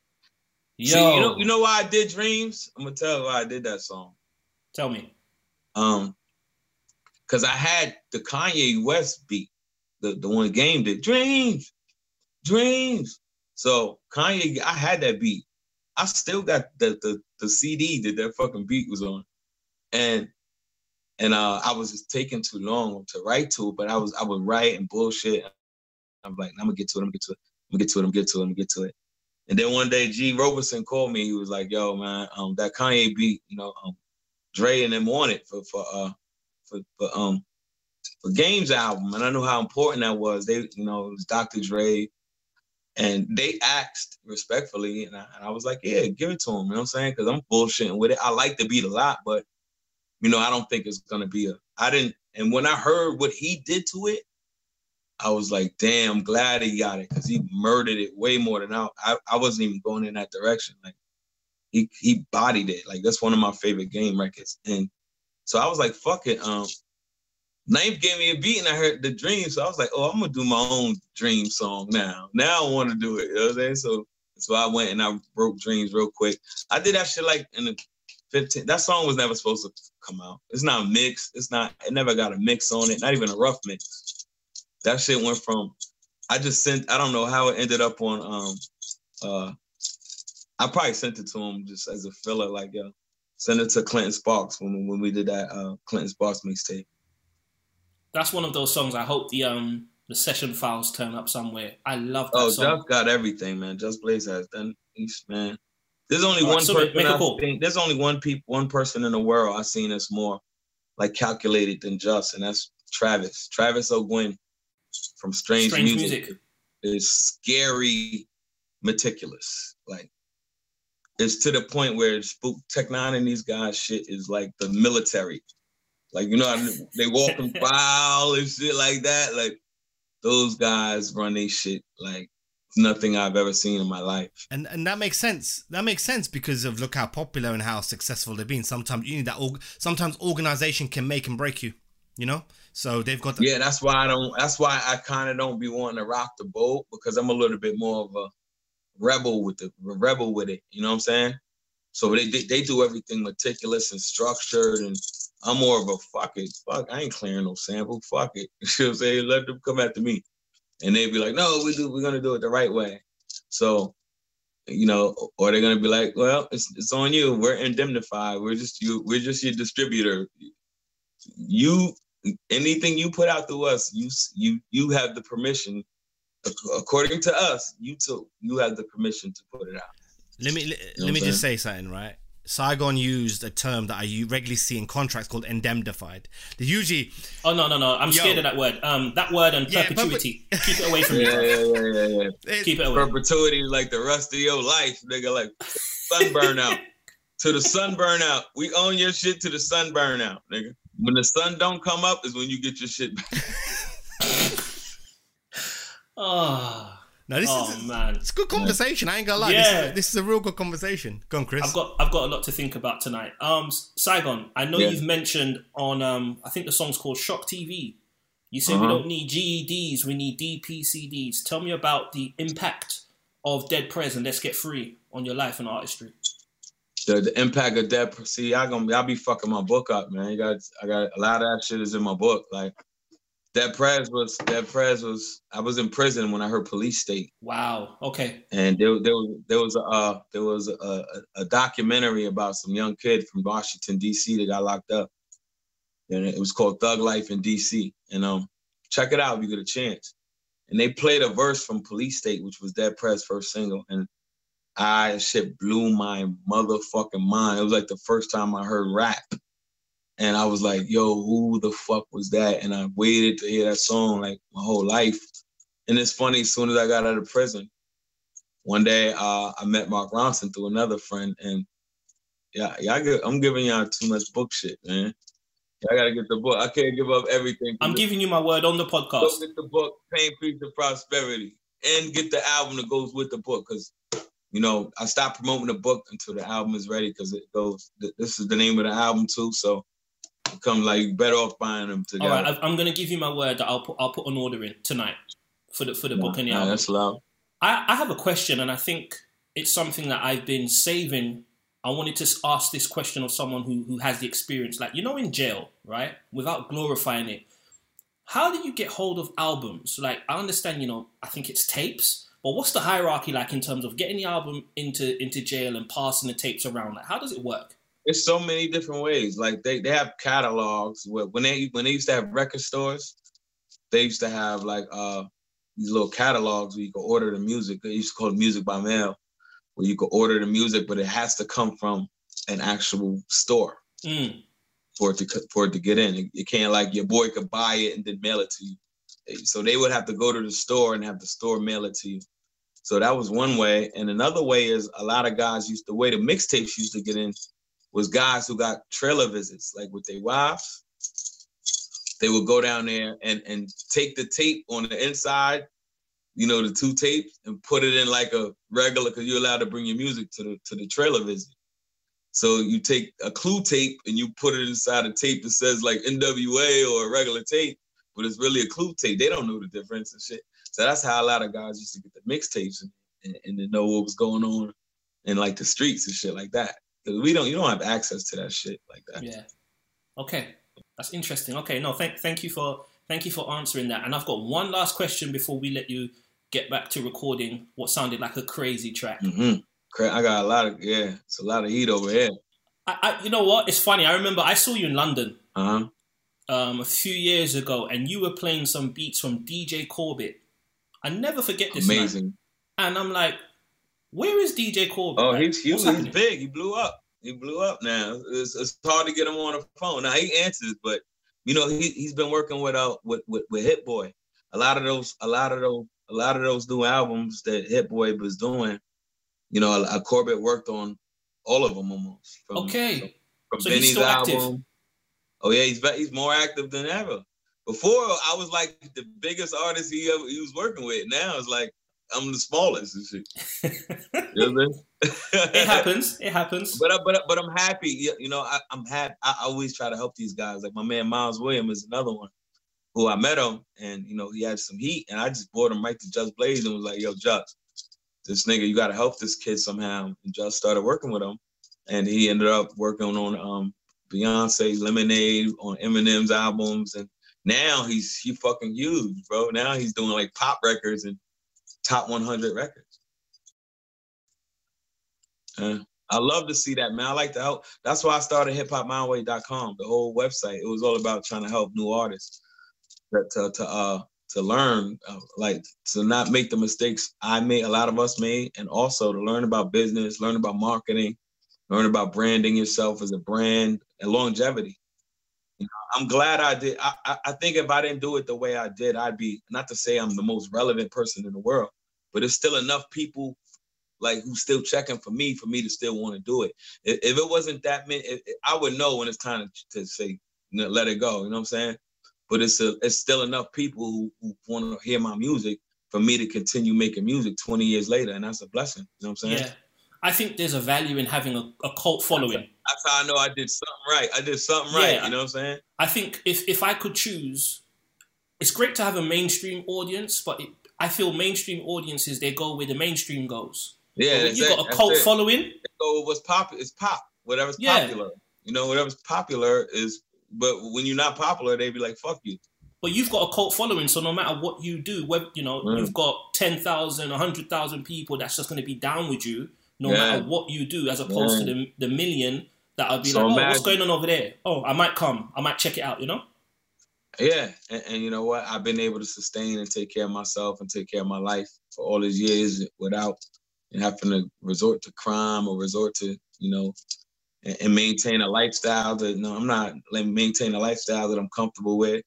Yo. See, you know, you know why I did Dreams? I'm gonna tell you why I did that song. Tell me. Um, because I had the Kanye West beat, the, the one Game did. Dreams, Dreams. So Kanye, I had that beat. I still got the the, the C D that that fucking beat was on, and. And uh, I was just taking too long to write to it, but I was I would write and bullshit. I'm like, I'm gonna get to it. I'm gonna get to it. I'm gonna get to it. I'm gonna get to it. I'm gonna get to it. And then one day, G. Roberson called me. He was like, "Yo, man, um, that Kanye beat, you know, um, Dre and them on it for for uh for, for um for Game's album." And I knew how important that was. They, you know, it was Doctor Dre, and they asked respectfully, and I, and I was like, "Yeah, give it to him." You know what I'm saying? Because I'm bullshitting with it. I like the beat a lot, but. You know, I don't think it's gonna be a. I didn't, and when I heard what he did to it, I was like, "Damn, I'm glad he got it," because he murdered it way more than I. I. I wasn't even going in that direction. Like, he he bodied it. Like that's one of my favorite Game records, and so I was like, "Fuck it." Um, Ninth gave me a beat, and I heard the Dream, so I was like, "Oh, I'm gonna do my own Dream song now." Now I want to do it. You know what I'm saying? So so I went and I wrote Dreams real quick. I did that shit like in the. fifteen That song was never supposed to come out. It's not mixed. It's not, it never got a mix on it, not even a rough mix. That shit went from, I just sent, I don't know how it ended up on, um, uh, I probably sent it to him just as a filler, like, yo, send it to Clinton Sparks when, when we did that uh, Clinton Sparks mixtape. That's one of those songs I hope the um the session files turn up somewhere. I love that oh, song. Oh, Just got everything, man. Just Blaze has done, man. There's only All one right, so person. make a I've call. seen, there's only one peop, one person in the world I've seen that's more like calculated than Just, and that's Travis. Travis O'Gwen from Strange, Strange Music, Music is scary, meticulous. Like it's to the point where Spook Tech Nine and these guys shit is like the military. Like you know, they walk in file and shit like that. Like those guys run their shit like. Nothing I've ever seen in my life. And and that makes sense. That makes sense because of look how popular and how successful they've been. Sometimes you need that. Org- sometimes organization can make and break you. You know. So they've got. The- yeah, that's why I don't. That's why I kind of don't be wanting to rock the boat because I'm a little bit more of a rebel with the rebel with it. You know what I'm saying? So they they, they do everything meticulous and structured, and I'm more of a fuck it, fuck. I ain't clearing no sample. Fuck it. You know what I'm saying? Let them come after me. And they'd be like, no, we do, we're gonna do it the right way. So, you know, or they're gonna be like, well, it's it's on you. We're indemnified. We're just you. We're just your distributor. You anything you put out to us, you you you have the permission. According to us, you too, you have the permission to put it out. Let me let, let me just say something, right? Saigon used a term that I regularly see in contracts called indemnified. They usually... Oh, no, no, no. I'm yo, scared of that word. Um, That word and yeah, perpetuity. But, but, Keep it away from yeah, me. Yeah, yeah, yeah, yeah. Keep it away. Perpetuity is like the rest of your life, nigga. Like sunburn out. To the sunburn out. We own your shit to the sunburn out, nigga. When the sun don't come up is when you get your shit back. Oh... No, this oh, is man. It's a good conversation. I ain't gonna lie. Yeah. This, is, this is a real good conversation. Go on, Chris. I've got I've got a lot to think about tonight. Um, Saigon, I know yeah. you've mentioned on um, I think the song's called Shock T V. You say uh-huh. we don't need G E Ds, we need D P C Ds. Tell me about the impact of Dead Prez and Let's Get Free on your life and artistry. The, the impact of Dead Prez. See, I gonna y'all be fucking my book up, man. You got I got a lot of that shit is in my book, like. Dead Prez was Dead Prez was I was in prison when I heard Police State. Wow. Okay. And there, there was there was a uh, there was a, a, a documentary about some young kid from Washington D C that got locked up, and it was called Thug Life in D C. And um, check it out if you get a chance. And they played a verse from Police State, which was Dead Prez's first single, and I shit blew my motherfucking mind. It was like the first time I heard rap. And I was like, yo, who the fuck was that? And I waited to hear that song like my whole life. And it's funny, as soon as I got out of prison, one day uh, I met Mark Ronson through another friend, and yeah, y'all get, I'm giving y'all too much book shit, man. I gotta get the book. I can't give up everything. I'm giving you my word on the podcast. Go get the book, Pain, Peace, and Prosperity, and get the album that goes with the book. Because, you know, I stopped promoting the book until the album is ready. Because it goes. This is the name of the album too, so it comes like you better off buying them together. All right, I'm gonna give you my word that I'll put I'll put an order in tonight for the for the yeah, book and the yeah, album. That's loud. I, I have a question, and I think it's something that I've been saving. I wanted to ask this question of someone who, who has the experience. Like, you know, in jail, right? Without glorifying it, how do you get hold of albums? Like, I understand, you know, I think it's tapes, but what's the hierarchy like in terms of getting the album into, into jail and passing the tapes around? Like, how does it work? There's so many different ways. Like, they, they have catalogs. Where, when they when they used to have record stores, they used to have, like, uh, these little catalogs where you could order the music. They used to call it music by mail, where you could order the music, but it has to come from an actual store mm. for it to for it to get in. It, it can't, like, your boy could buy it and then mail it to you. So they would have to go to the store and have the store mail it to you. So that was one way. And another way is a lot of guys used, the way the mixtapes used to get in was guys who got trailer visits, like with their wives. They would go down there and, and take the tape on the inside, you know, the two tapes, and put it in like a regular, because you're allowed to bring your music to the to the trailer visit. So you take a Clue tape and you put it inside a tape that says like N W A or a regular tape, but it's really a Clue tape. They don't know the difference and shit. So that's how a lot of guys used to get the mixtapes and, and, and to know what was going on in like the streets and shit like that. Because we don't, you don't have access to that shit like that. Yeah. Okay. That's interesting. Okay. No, thank thank you for thank you for answering that. And I've got one last question before we let you get back to recording what sounded like a crazy track. Mm-hmm. I got a lot of, yeah, it's a lot of heat over here. I, I, you know what? It's funny. I remember I saw you in London uh-huh. um, a few years ago, and you were playing some beats from D J Corbett. I never forget this. Amazing. Man. And I'm like, where is D J Corbett? Oh, like, he's huge. He's big. He blew up. He blew up now. It's, it's hard to get him on the phone. Now, he answers, but, you know, he, he's been working with, uh, with, with, with Hit Boy. A lot of those, a lot of those, a lot of those new albums that Hit Boy was doing, you know, uh, Corbett worked on all of them almost. From, okay. From, from so Benny's he's still album. active. Oh yeah, he's he's more active than ever. Before I was like the biggest artist he ever he was working with. Now it's like I'm the smallest and shit. You know what I mean? It happens. It happens. But but but I'm happy. You know, I, I'm happy. I always try to help these guys. Like my man Miles Williams is another one who I met him, and you know he had some heat, and I just brought him right to Just Blaze and was like, "Yo, Just, this nigga, you got to help this kid somehow." And Just started working with him, and he ended up working on um, Beyonce, Lemonade, on Eminem's albums, and now he's he fucking huge, bro. Now he's doing like pop records and top one hundred records. Uh, I love to see that, man. I like to help. That's why I started hip hop my way dot com, the whole website. It was all about trying to help new artists to to, to uh to learn, uh, like to not make the mistakes I made, a lot of us made, and also to learn about business, learn about marketing, learn about branding yourself as a brand and longevity. You know, I'm glad I did. I, I I think if I didn't do it the way I did, I'd be, not to say I'm the most relevant person in the world, but there's still enough people like who's still checking for me, for me to still want to do it. If, if it wasn't that many, it, it, I would know when it's time to, to say, you know, let it go. You know what I'm saying? But it's a, it's still enough people who, who want to hear my music for me to continue making music twenty years later, and that's a blessing. You know what I'm saying? Yeah, I think there's a value in having a, a cult following. That's how I know I did something right. I did something right. Yeah, you know what I'm saying? I think if if I could choose, it's great to have a mainstream audience, but it, I feel mainstream audiences, they go where the mainstream goes. Yeah, when you got a cult following. So what's popular is pop. Whatever's yeah. popular. You know, whatever's popular is. But when you're not popular, they be like, "Fuck you." But you've got a cult following, so no matter what you do, whether, you know, mm. you've got ten thousand, one hundred thousand people that's just going to be down with you, no yeah. matter what you do, as opposed yeah. to the the million that would be so like, oh, imagine. What's going on over there? Oh, I might come. I might check it out, you know? Yeah, and, and you know what? I've been able to sustain and take care of myself and take care of my life for all these years without having to resort to crime or resort to, you know, and, and maintain a lifestyle that, no, I'm not like, maintain a lifestyle that I'm comfortable with.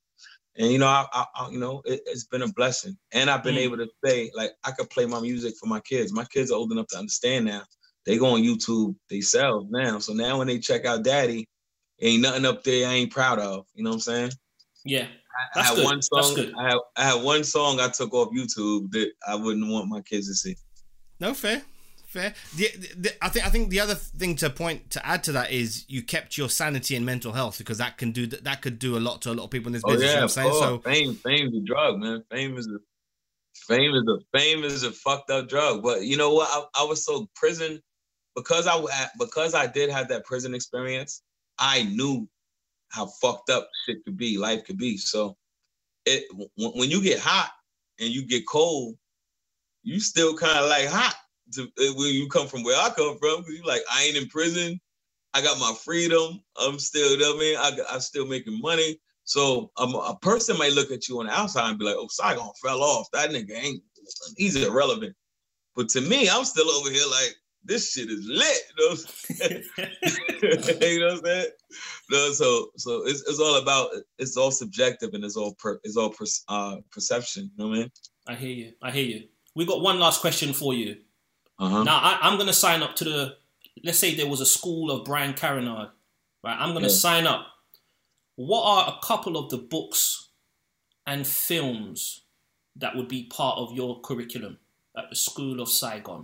And you know, I, I, I you know, it, it's been a blessing, and I've been Mm. able to say, like, I could play my music for my kids. My kids are old enough to understand now. They go on YouTube themselves now, so now when they check out Daddy, ain't nothing up there I ain't proud of. You know what I'm saying? Yeah. I, That's I had good. one That's song. good. I had, I had one song I took off YouTube that I wouldn't want my kids to see. No, fair, fair. The, the, I think I think the other thing to point to add to that is you kept your sanity and mental health, because that can do that could do a lot to a lot of people in this Oh business. yeah, You know of what I'm saying? course. So fame, fame's a drug, man. Fame is a fame is a fame is a fucked up drug. But you know what? I, I was so prison because I because I did have that prison experience. I knew how fucked up shit could be, life could be. So it when, when you get hot and you get cold, you still kind of like hot to when you come from where I come from. Cause you like, I ain't in prison. I got my freedom. I'm still, you know what I mean? I, I'm still making money. So um, a person might look at you on the outside and be like, oh, Saigon fell off. That nigga ain't, he's irrelevant. But to me, I'm still over here like, this shit is lit. You know what I'm saying? You know what I'm saying? No, so so it's, it's all about, it's all subjective, and it's all per, it's all per, uh, perception. You know what I mean? I hear you. I hear you. We got one last question for you. Uh-huh. Now, I, I'm going to sign up to the, let's say there was a school of Brian Carinard, right? I'm going to Yeah. sign up. What are a couple of the books and films that would be part of your curriculum at the School of Saigon?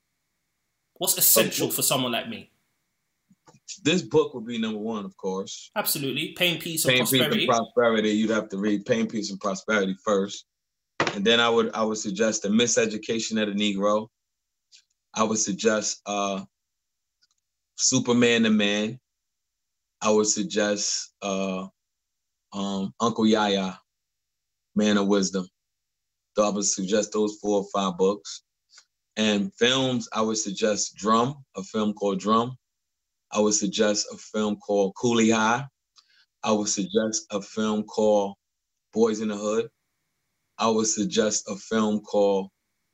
What's essential Oh, for someone like me? This book would be number one, of course. Absolutely. Pain, Peace, and Pain, Prosperity. Peace, and Prosperity. You'd have to read Pain, Peace, and Prosperity first. And then I would I would suggest The Miseducation of the Negro. I would suggest uh, Superman the Man. I would suggest uh, um, Uncle Yaya, Man of Wisdom. So I would suggest those four or five books. And films, I would suggest Drum, a film called Drum. I would suggest a film called Coolie High. I would suggest a film called Boys in the Hood. I would suggest a film called,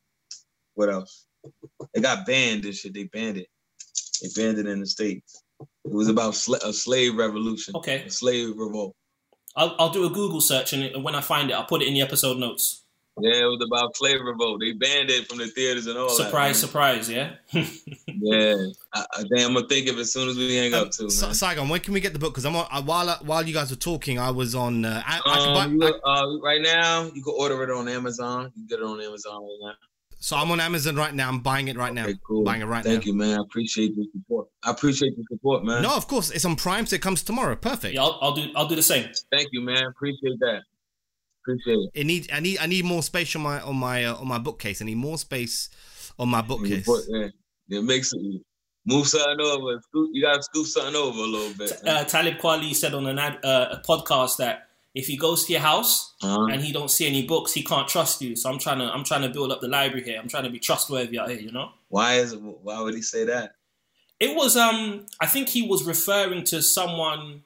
what else? It got banned and shit. They banned it. They banned it in the States. It was about sla- a slave revolution. Okay. A slave revolt. I'll, I'll do a Google search, and when I find it, I'll put it in the episode notes. Yeah, it was about slave revolt. They banned it from the theaters and all Surprise, that. surprise, yeah? Yeah. I, I think I'm going to think of it as soon as we hang um, up, too, man. Sa- Saigon, when can we get the book? Because I'm on, I, while I, while you guys were talking, I was on. Uh, I, I can buy, Um, you, I- uh, right now, you can order it on Amazon. You can get it on Amazon right now. so I'm on Amazon right now. I'm buying it right now. Okay, cool. Buying it right Thank now. you, man. I appreciate your support. I appreciate your support, man. No, of course it's on Prime, so it comes tomorrow. Perfect. Yeah, I'll, I'll do I'll do the same. Thank you, man. Appreciate that. Appreciate it. It need I need I need more space on my on my uh, on my bookcase. I need more space on my bookcase. But, yeah, it makes it move something over. Scoop, you gotta scoop something over a little bit. Uh, Talib Kweli said on an ad, uh, a podcast that if he goes to your house Uh-huh. and he don't see any books, he can't trust you. So I'm trying to I'm trying to build up the library here. I'm trying to be trustworthy out here, you know? Why is it, why would he say that? It was um I think he was referring to someone.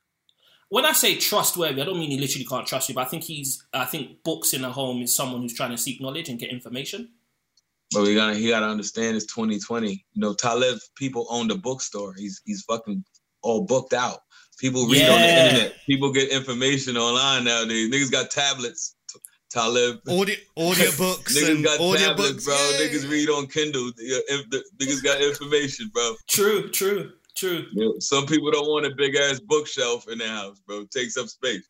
When I say trustworthy, I don't mean he literally can't trust you, but I think he's I think books in a home is someone who's trying to seek knowledge and get information. But we gotta he gotta understand it's twenty twenty. You know, Talib people own the bookstore. He's he's fucking all booked out. People read on the Yeah. internet. People get information online nowadays. Niggas got tablets. Talib. Audio audio books Niggas and got audio tablets, books, bro. yeah. Niggas read on Kindle. Yeah, if the, niggas got information, bro. True, true, true. Yeah, some people don't want a big ass bookshelf in their house, bro. It takes up space.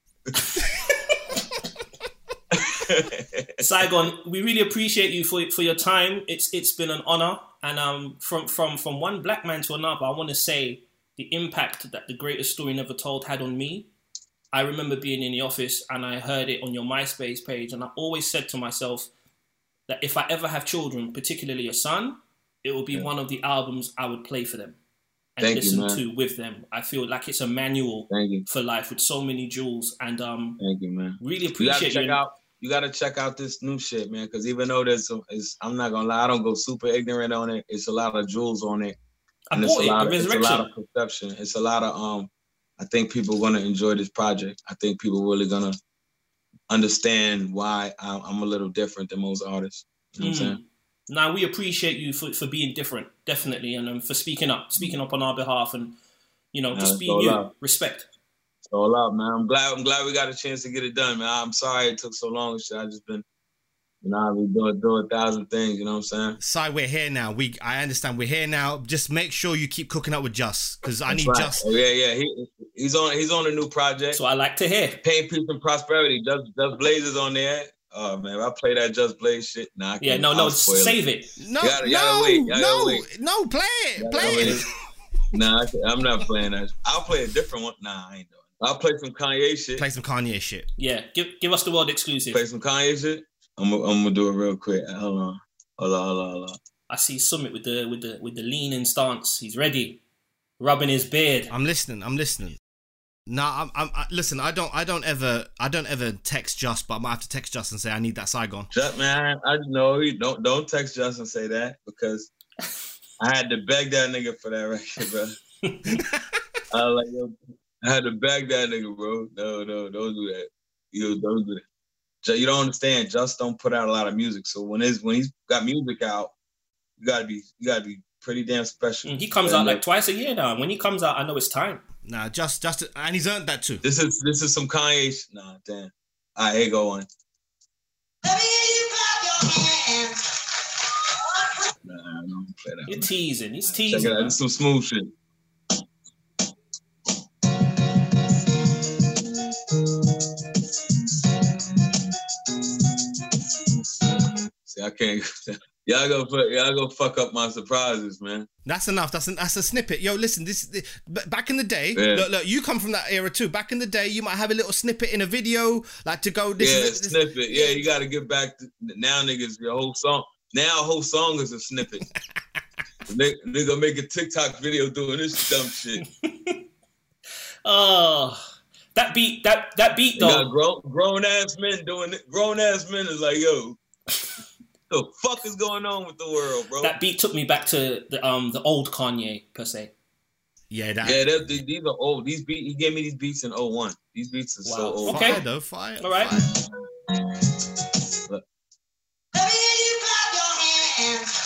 Saigon, we really appreciate you for for your time. It's it's been an honor, and um, from from from one black man to another, I want to say the impact that The Greatest Story Never Told had on me. I remember being in the office and I heard it on your MySpace page, and I always said to myself that if I ever have children, particularly a son, it will be Yeah. one of the albums I would play for them and Thank you, listen man. to with them. I feel like it's a manual Thank you. for life with so many jewels, and um, Thank you, man. really You gotta appreciate you. check out. You gotta check out this new shit, man. Because even though there's, some, it's, I'm not gonna lie, I don't go super ignorant on it. It's a lot of jewels on it, I and it's bought a it, lot The of, it's a Resurrection. lot of perception. It's a lot of um. I think people are gonna enjoy this project. I think people really gonna understand why I'm, I'm a little different than most artists. You know what I'm saying? Now we appreciate you for, for being different, definitely, and um, for speaking up, speaking up on our behalf, and you know, Yeah, just it's being all you. love. Respect. It's all out, man. I'm glad. I'm glad we got a chance to get it done, man. I'm sorry it took so long and shit. I just been, you know, I've been doing doing a thousand things. You know what I'm saying? Si, we're here now. We, I understand. We're here now. Just make sure you keep cooking up with Just, because I That's need right. Just. Oh, yeah, yeah. He he's on he's on a new project. So I like to hear. Pain, Peace, and Prosperity. Just Just Blaze is on there. Oh man, if I play that Just Blaze shit, nah. I Yeah, can't- no, I'll no, spoil save it. No, You gotta- you no, gotta wait. You gotta no, wait. no. Play it, You play gotta it. wait. Nah, I- I'm not playing that. I'll play a different one. Nah, I ain't doing it. I'll play some Kanye shit. Play some Kanye shit. Yeah, give give us the world exclusive. Play some Kanye shit. I'm gonna I'm gonna do it real quick. Hold on, hold on, hold on, hold on. I see Summit with the with the with the leaning stance. He's ready, rubbing his beard. I'm listening. I'm listening. Nah, I'm. I'm I, listen. I don't. I don't ever. I don't ever text Just, but I might have to text Just and say I need that Saigon. Just man, I know you don't don't text Justin and say that because I had to beg that nigga for that record, bro. I was like, yo, I had to beg that nigga, bro. No, no, don't do that. You don't do that. Ju- You don't understand. Just don't put out a lot of music. So when his when he's got music out, you gotta be you gotta be pretty damn special. Mm, He comes out like twice a year now. And when he comes out, I know it's time. Nah, Just, Just, and he's earned that too. This is this is some Kanye. Sh- nah, damn. All right, here go one. Let me hear you clap your hands. Nah, I don't play that. You're one. teasing. He's Check teasing. it out. man. This is some smooth shit. See, I can't. Y'all go, fu- y'all go fuck up my surprises, man. That's enough. That's an, that's a snippet. Yo, listen. This, this b- back in the day. Yeah. Look, look. You come from that era too. Back in the day, you might have a little snippet in a video, like to go. This yeah, is this, snippet. Yeah, you got to get back to now, niggas. Your whole song. Now, a whole song is a snippet. Nigga, nigga make a TikTok video doing this dumb shit. Oh, that beat. That that beat You got though. grown grown ass men doing it. Grown ass men is like, yo, the fuck is going on with the world, bro? That beat took me back to the um the old Kanye per se. yeah, that. Yeah, that, these these are old. These beat he gave me these beats in oh one. These beats are so Wow. old. Okay. Fire though. Fire. All right. Fire. Let me hear you clap your hands.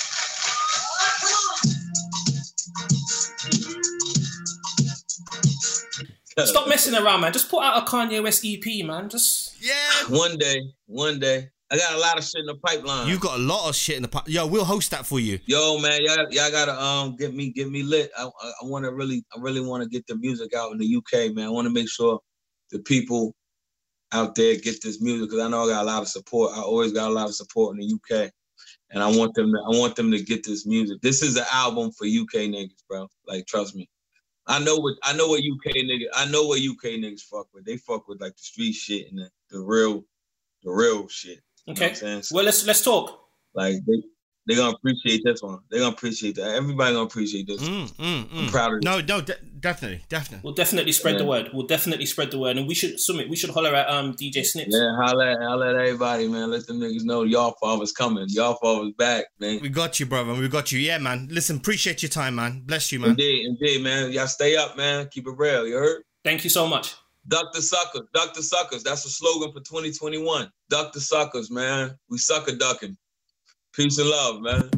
Stop messing around, man. Just put out a Kanye West E P, man. Just Yeah. One day, one day. I got a lot of shit in the pipeline. You got a lot of shit in the pipe. Yo, we'll host that for you. Yo, man, y'all, y'all gotta um get me get me lit. I I, I want to really I really want to get the music out in the U K, man. I want to make sure the people out there get this music because I know I got a lot of support. I always got a lot of support in the U K, and I want them to I want them to get this music. This is an album for U K niggas, bro. Like, trust me. I know what I know what U K niggas I know what U K niggas fuck with. They fuck with like the street shit and the, the real the real shit. You know okay. what I'm saying? So, Well, let's let's talk. like they they gonna appreciate this one. They gonna appreciate that. Everybody gonna appreciate this. Mm, mm, mm. I'm proud of No, no, de- definitely, definitely. We'll definitely spread the Yeah. word. We'll definitely spread the word, and we should Summit. We should holler at um D J Snips. Yeah, holla, at- holla at everybody, man. Let them niggas know y'all father's coming. Y'all father's back, man. We got you, brother. We got you. Yeah, man. Listen, appreciate your time, man. Bless you, man. Indeed, indeed, man. Y'all stay up, man. Keep it real. You heard? Thank you so much. Duck the suckers. Duck the suckers. That's the slogan for twenty twenty-one. Duck the suckers, man. We sucker ducking. Peace and love, man.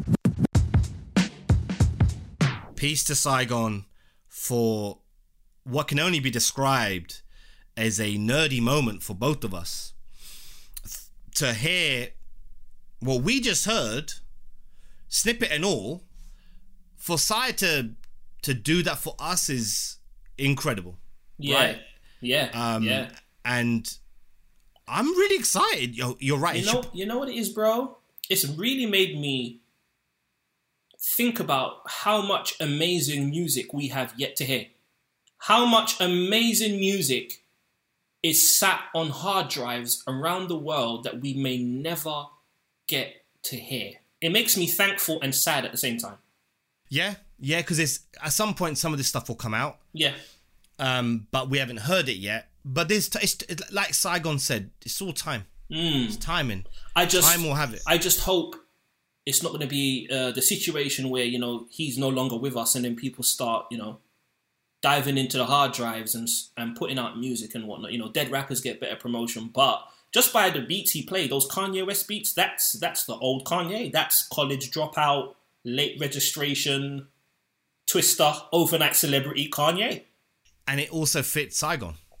Peace to Saigon for what can only be described as a nerdy moment for both of us. To hear what we just heard, snippet and all, for Sai to to do that for us is incredible. Yeah. Right. Yeah. Um, yeah. And I'm really excited. Yo, you're right. You It know, should- you know what it is, bro? It's really made me think about how much amazing music we have yet to hear. How much amazing music is sat on hard drives around the world that we may never get to hear. It makes me thankful and sad at the same time. yeah, yeah, because it's at some point some of this stuff will come out. Yeah. Um, but we haven't heard it yet. But there's, t- it's, it's like Saigon said, it's all time. Mm. It's timing. I just, Time will have it. I just hope it's not going to be uh, the situation where, you know, he's no longer with us and then people start, you know, diving into the hard drives and and putting out music and whatnot. You know, dead rappers get better promotion, but just by the beats he played, those Kanye West beats, that's that's the old Kanye. That's College Dropout, Late Registration, Twister, Overnight Celebrity Kanye. And it also fits Saigon.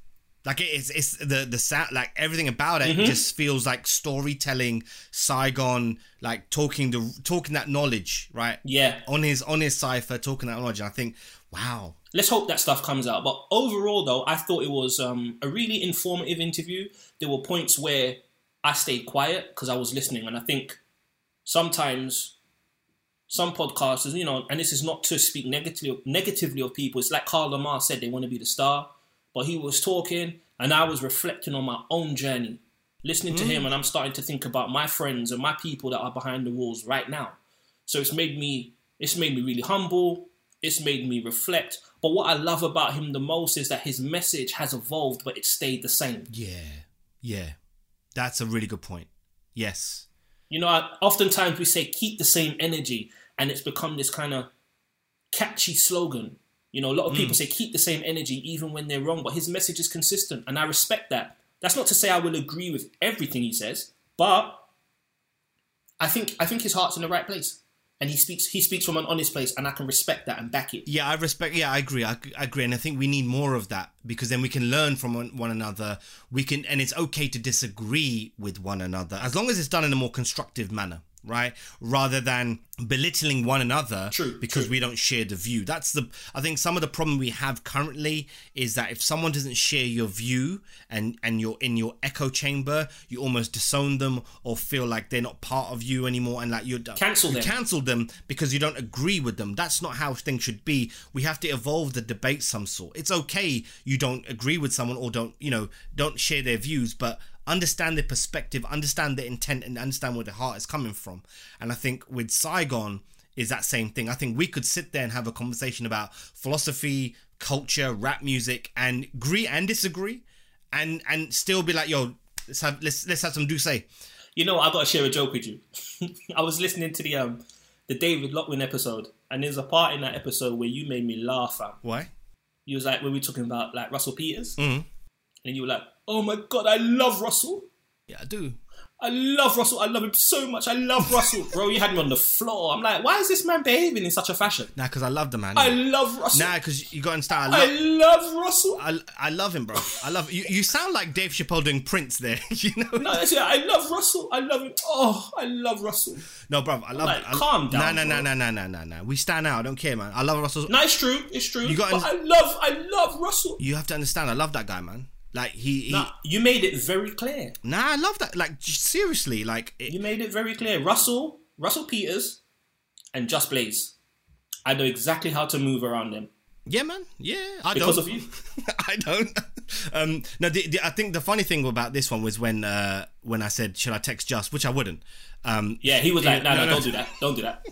Like it is, it's the the sound, like everything about it Mm-hmm. just feels like storytelling. Saigon, like talking the talking that knowledge, right? Yeah. On his on his cipher, talking that knowledge. And I think, wow. Let's hope that stuff comes out. But overall, though, I thought it was um, a really informative interview. There were points where I stayed quiet because I was listening, and I think sometimes some podcasters, you know, and this is not to speak negatively negatively of people. It's like Karl Lamar said, they want to be the star. But he was talking and I was reflecting on my own journey, listening to him, and I'm starting to think about my friends and my people that are behind the walls right now. So it's made me, it's made me really humble. It's made me reflect. But what I love about him the most is that his message has evolved, but it stayed the same. Yeah, yeah. That's a really good point. Yes. You know, I, oftentimes we say keep the same energy, and it's become this kind of catchy slogan. You know, a lot of people say keep the same energy even when they're wrong, but his message is consistent, and I respect that. That's not to say I will agree with everything he says, but I think I think his heart's in the right place, and he speaks he speaks from an honest place, and I can respect that and back it. Yeah, I respect. Yeah, I agree. I, I agree, and I think we need more of that because then we can learn from one, one another. We can, and it's okay to disagree with one another as long as it's done in a more constructive manner, right? Rather than belittling one another True, because true. we don't share the view. That's the. I think some of the problem we have currently is that if someone doesn't share your view and and you're in your echo chamber, you almost disown them or feel like they're not part of you anymore, and like you're Cancel you them. cancel them because you don't agree with them. That's not how things should be. We have to evolve the debate some sort. It's okay you don't agree with someone or don't you know don't share their views, but understand their perspective, understand their intent, and understand where their heart is coming from. And I think with Saigon is that same thing. I think we could sit there and have a conversation about philosophy, culture, rap music, and agree and disagree, and and still be like, yo, let's have let's let's have some do say. You know, I got to share a joke with you. I was listening to the um the David Lockwood episode, and there's a part in that episode where you made me laugh, fam. Why? You was like, when we were talking about like Russell Peters, Mhm. and you were like, oh my God, I love Russell. Yeah, I do. I love Russell. I love him so much. I love Russell. Bro, you had me on the floor. I'm like, why is this man behaving in such a fashion? Nah, because I love the man. I love Russell. Nah, because you got to understand. I I love, love Russell. I, I love him, bro. I love you. You sound like Dave Chappelle doing Prince there. You know? No, that's it. I love Russell. I love him. Oh, I love Russell. No, bro. I love. Like, I, calm down, Nah, nah, bro. nah, nah, nah, nah, nah, nah. We stand out. I don't care, man. I love Russell. No, it's true. It's true. You got- but I love, I love Russell. You have to understand. I love that guy, man. Like he, he Nah, you made it very clear. nah, I love that. Like j- seriously, like it, You made it very clear. Russell, Russell Peters, and Just Blaze. I know exactly how to move around them. yeah, man. Yeah, I Because don't. of you. I don't. Um, no, the, the, I think the funny thing about this one was when uh, when I said, "Should I text Just?" Which I wouldn't. Um, Yeah, he was like, no, no, no, no. don't do that. Don't do that.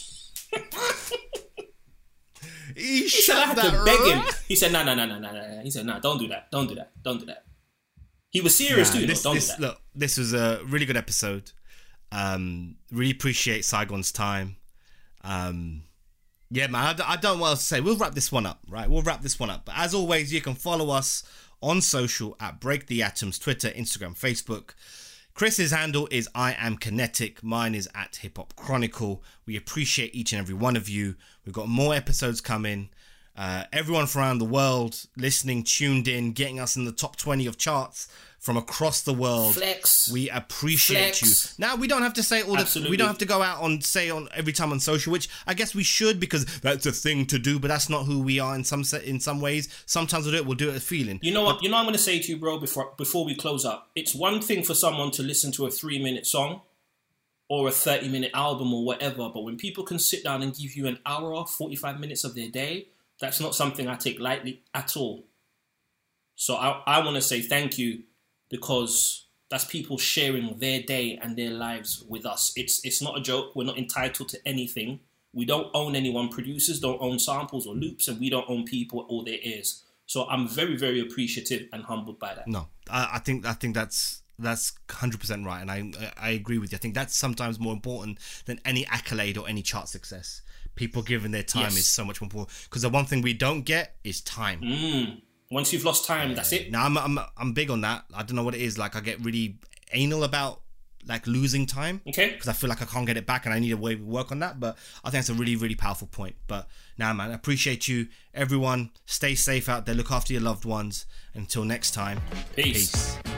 he, He said I shut had that to beg him. right. He said, no, no, no, no, no, no. He said, no, don't do that. Don't do that. Don't do that. He was serious Nah, too. this, Though. Don't this, do that. look, this was a really good episode. Um, really appreciate Saigon's time. Um, yeah, man, I, d- I don't know what else to say. We'll wrap this one up, right? We'll wrap this one up. But as always, you can follow us on social at Break the Atoms, Twitter, Instagram, Facebook. Chris's handle is I Am Kinetic. Mine is at Hip Hop Chronicle. We appreciate each and every one of you. We've got more episodes coming. Uh, everyone from around the world listening, tuned in, getting us in the top twenty of charts from across the world. Flex. We appreciate Flex. you. Now we don't have to say all the. Absolutely. We don't have to go out on say on every time on social, which I guess we should because that's a thing to do. But that's not who we are in some se- in some ways. Sometimes we'll do it. We'll do it as feeling. You know what? You know what I'm going to say to you, bro. Before before we close up, it's one thing for someone to listen to a three minute song or a thirty minute album or whatever, but when people can sit down and give you an hour, forty-five minutes of their day, that's not something I take lightly at all. So I I want to say thank you because that's people sharing their day and their lives with us. It's it's not a joke. We're not entitled to anything. We don't own anyone. Producers don't own samples or loops, and we don't own people or their ears. So I'm very, very appreciative and humbled by that. No, I, I think I think that's that's one hundred percent right, and I I agree with you. I think that's sometimes more important than any accolade or any chart success. People giving their time Yes. is so much more important because the one thing we don't get is time. Mm. Once you've lost time, that's it. Now I'm, I'm I'm big on that. I don't know what it is. Like I get really anal about like losing time. Okay. Because I feel like I can't get it back and I need a way to work on that. But I think it's a really, really powerful point. But now, nah, man, I appreciate you. Everyone, stay safe out there. Look after your loved ones. Until next time. Peace. Peace.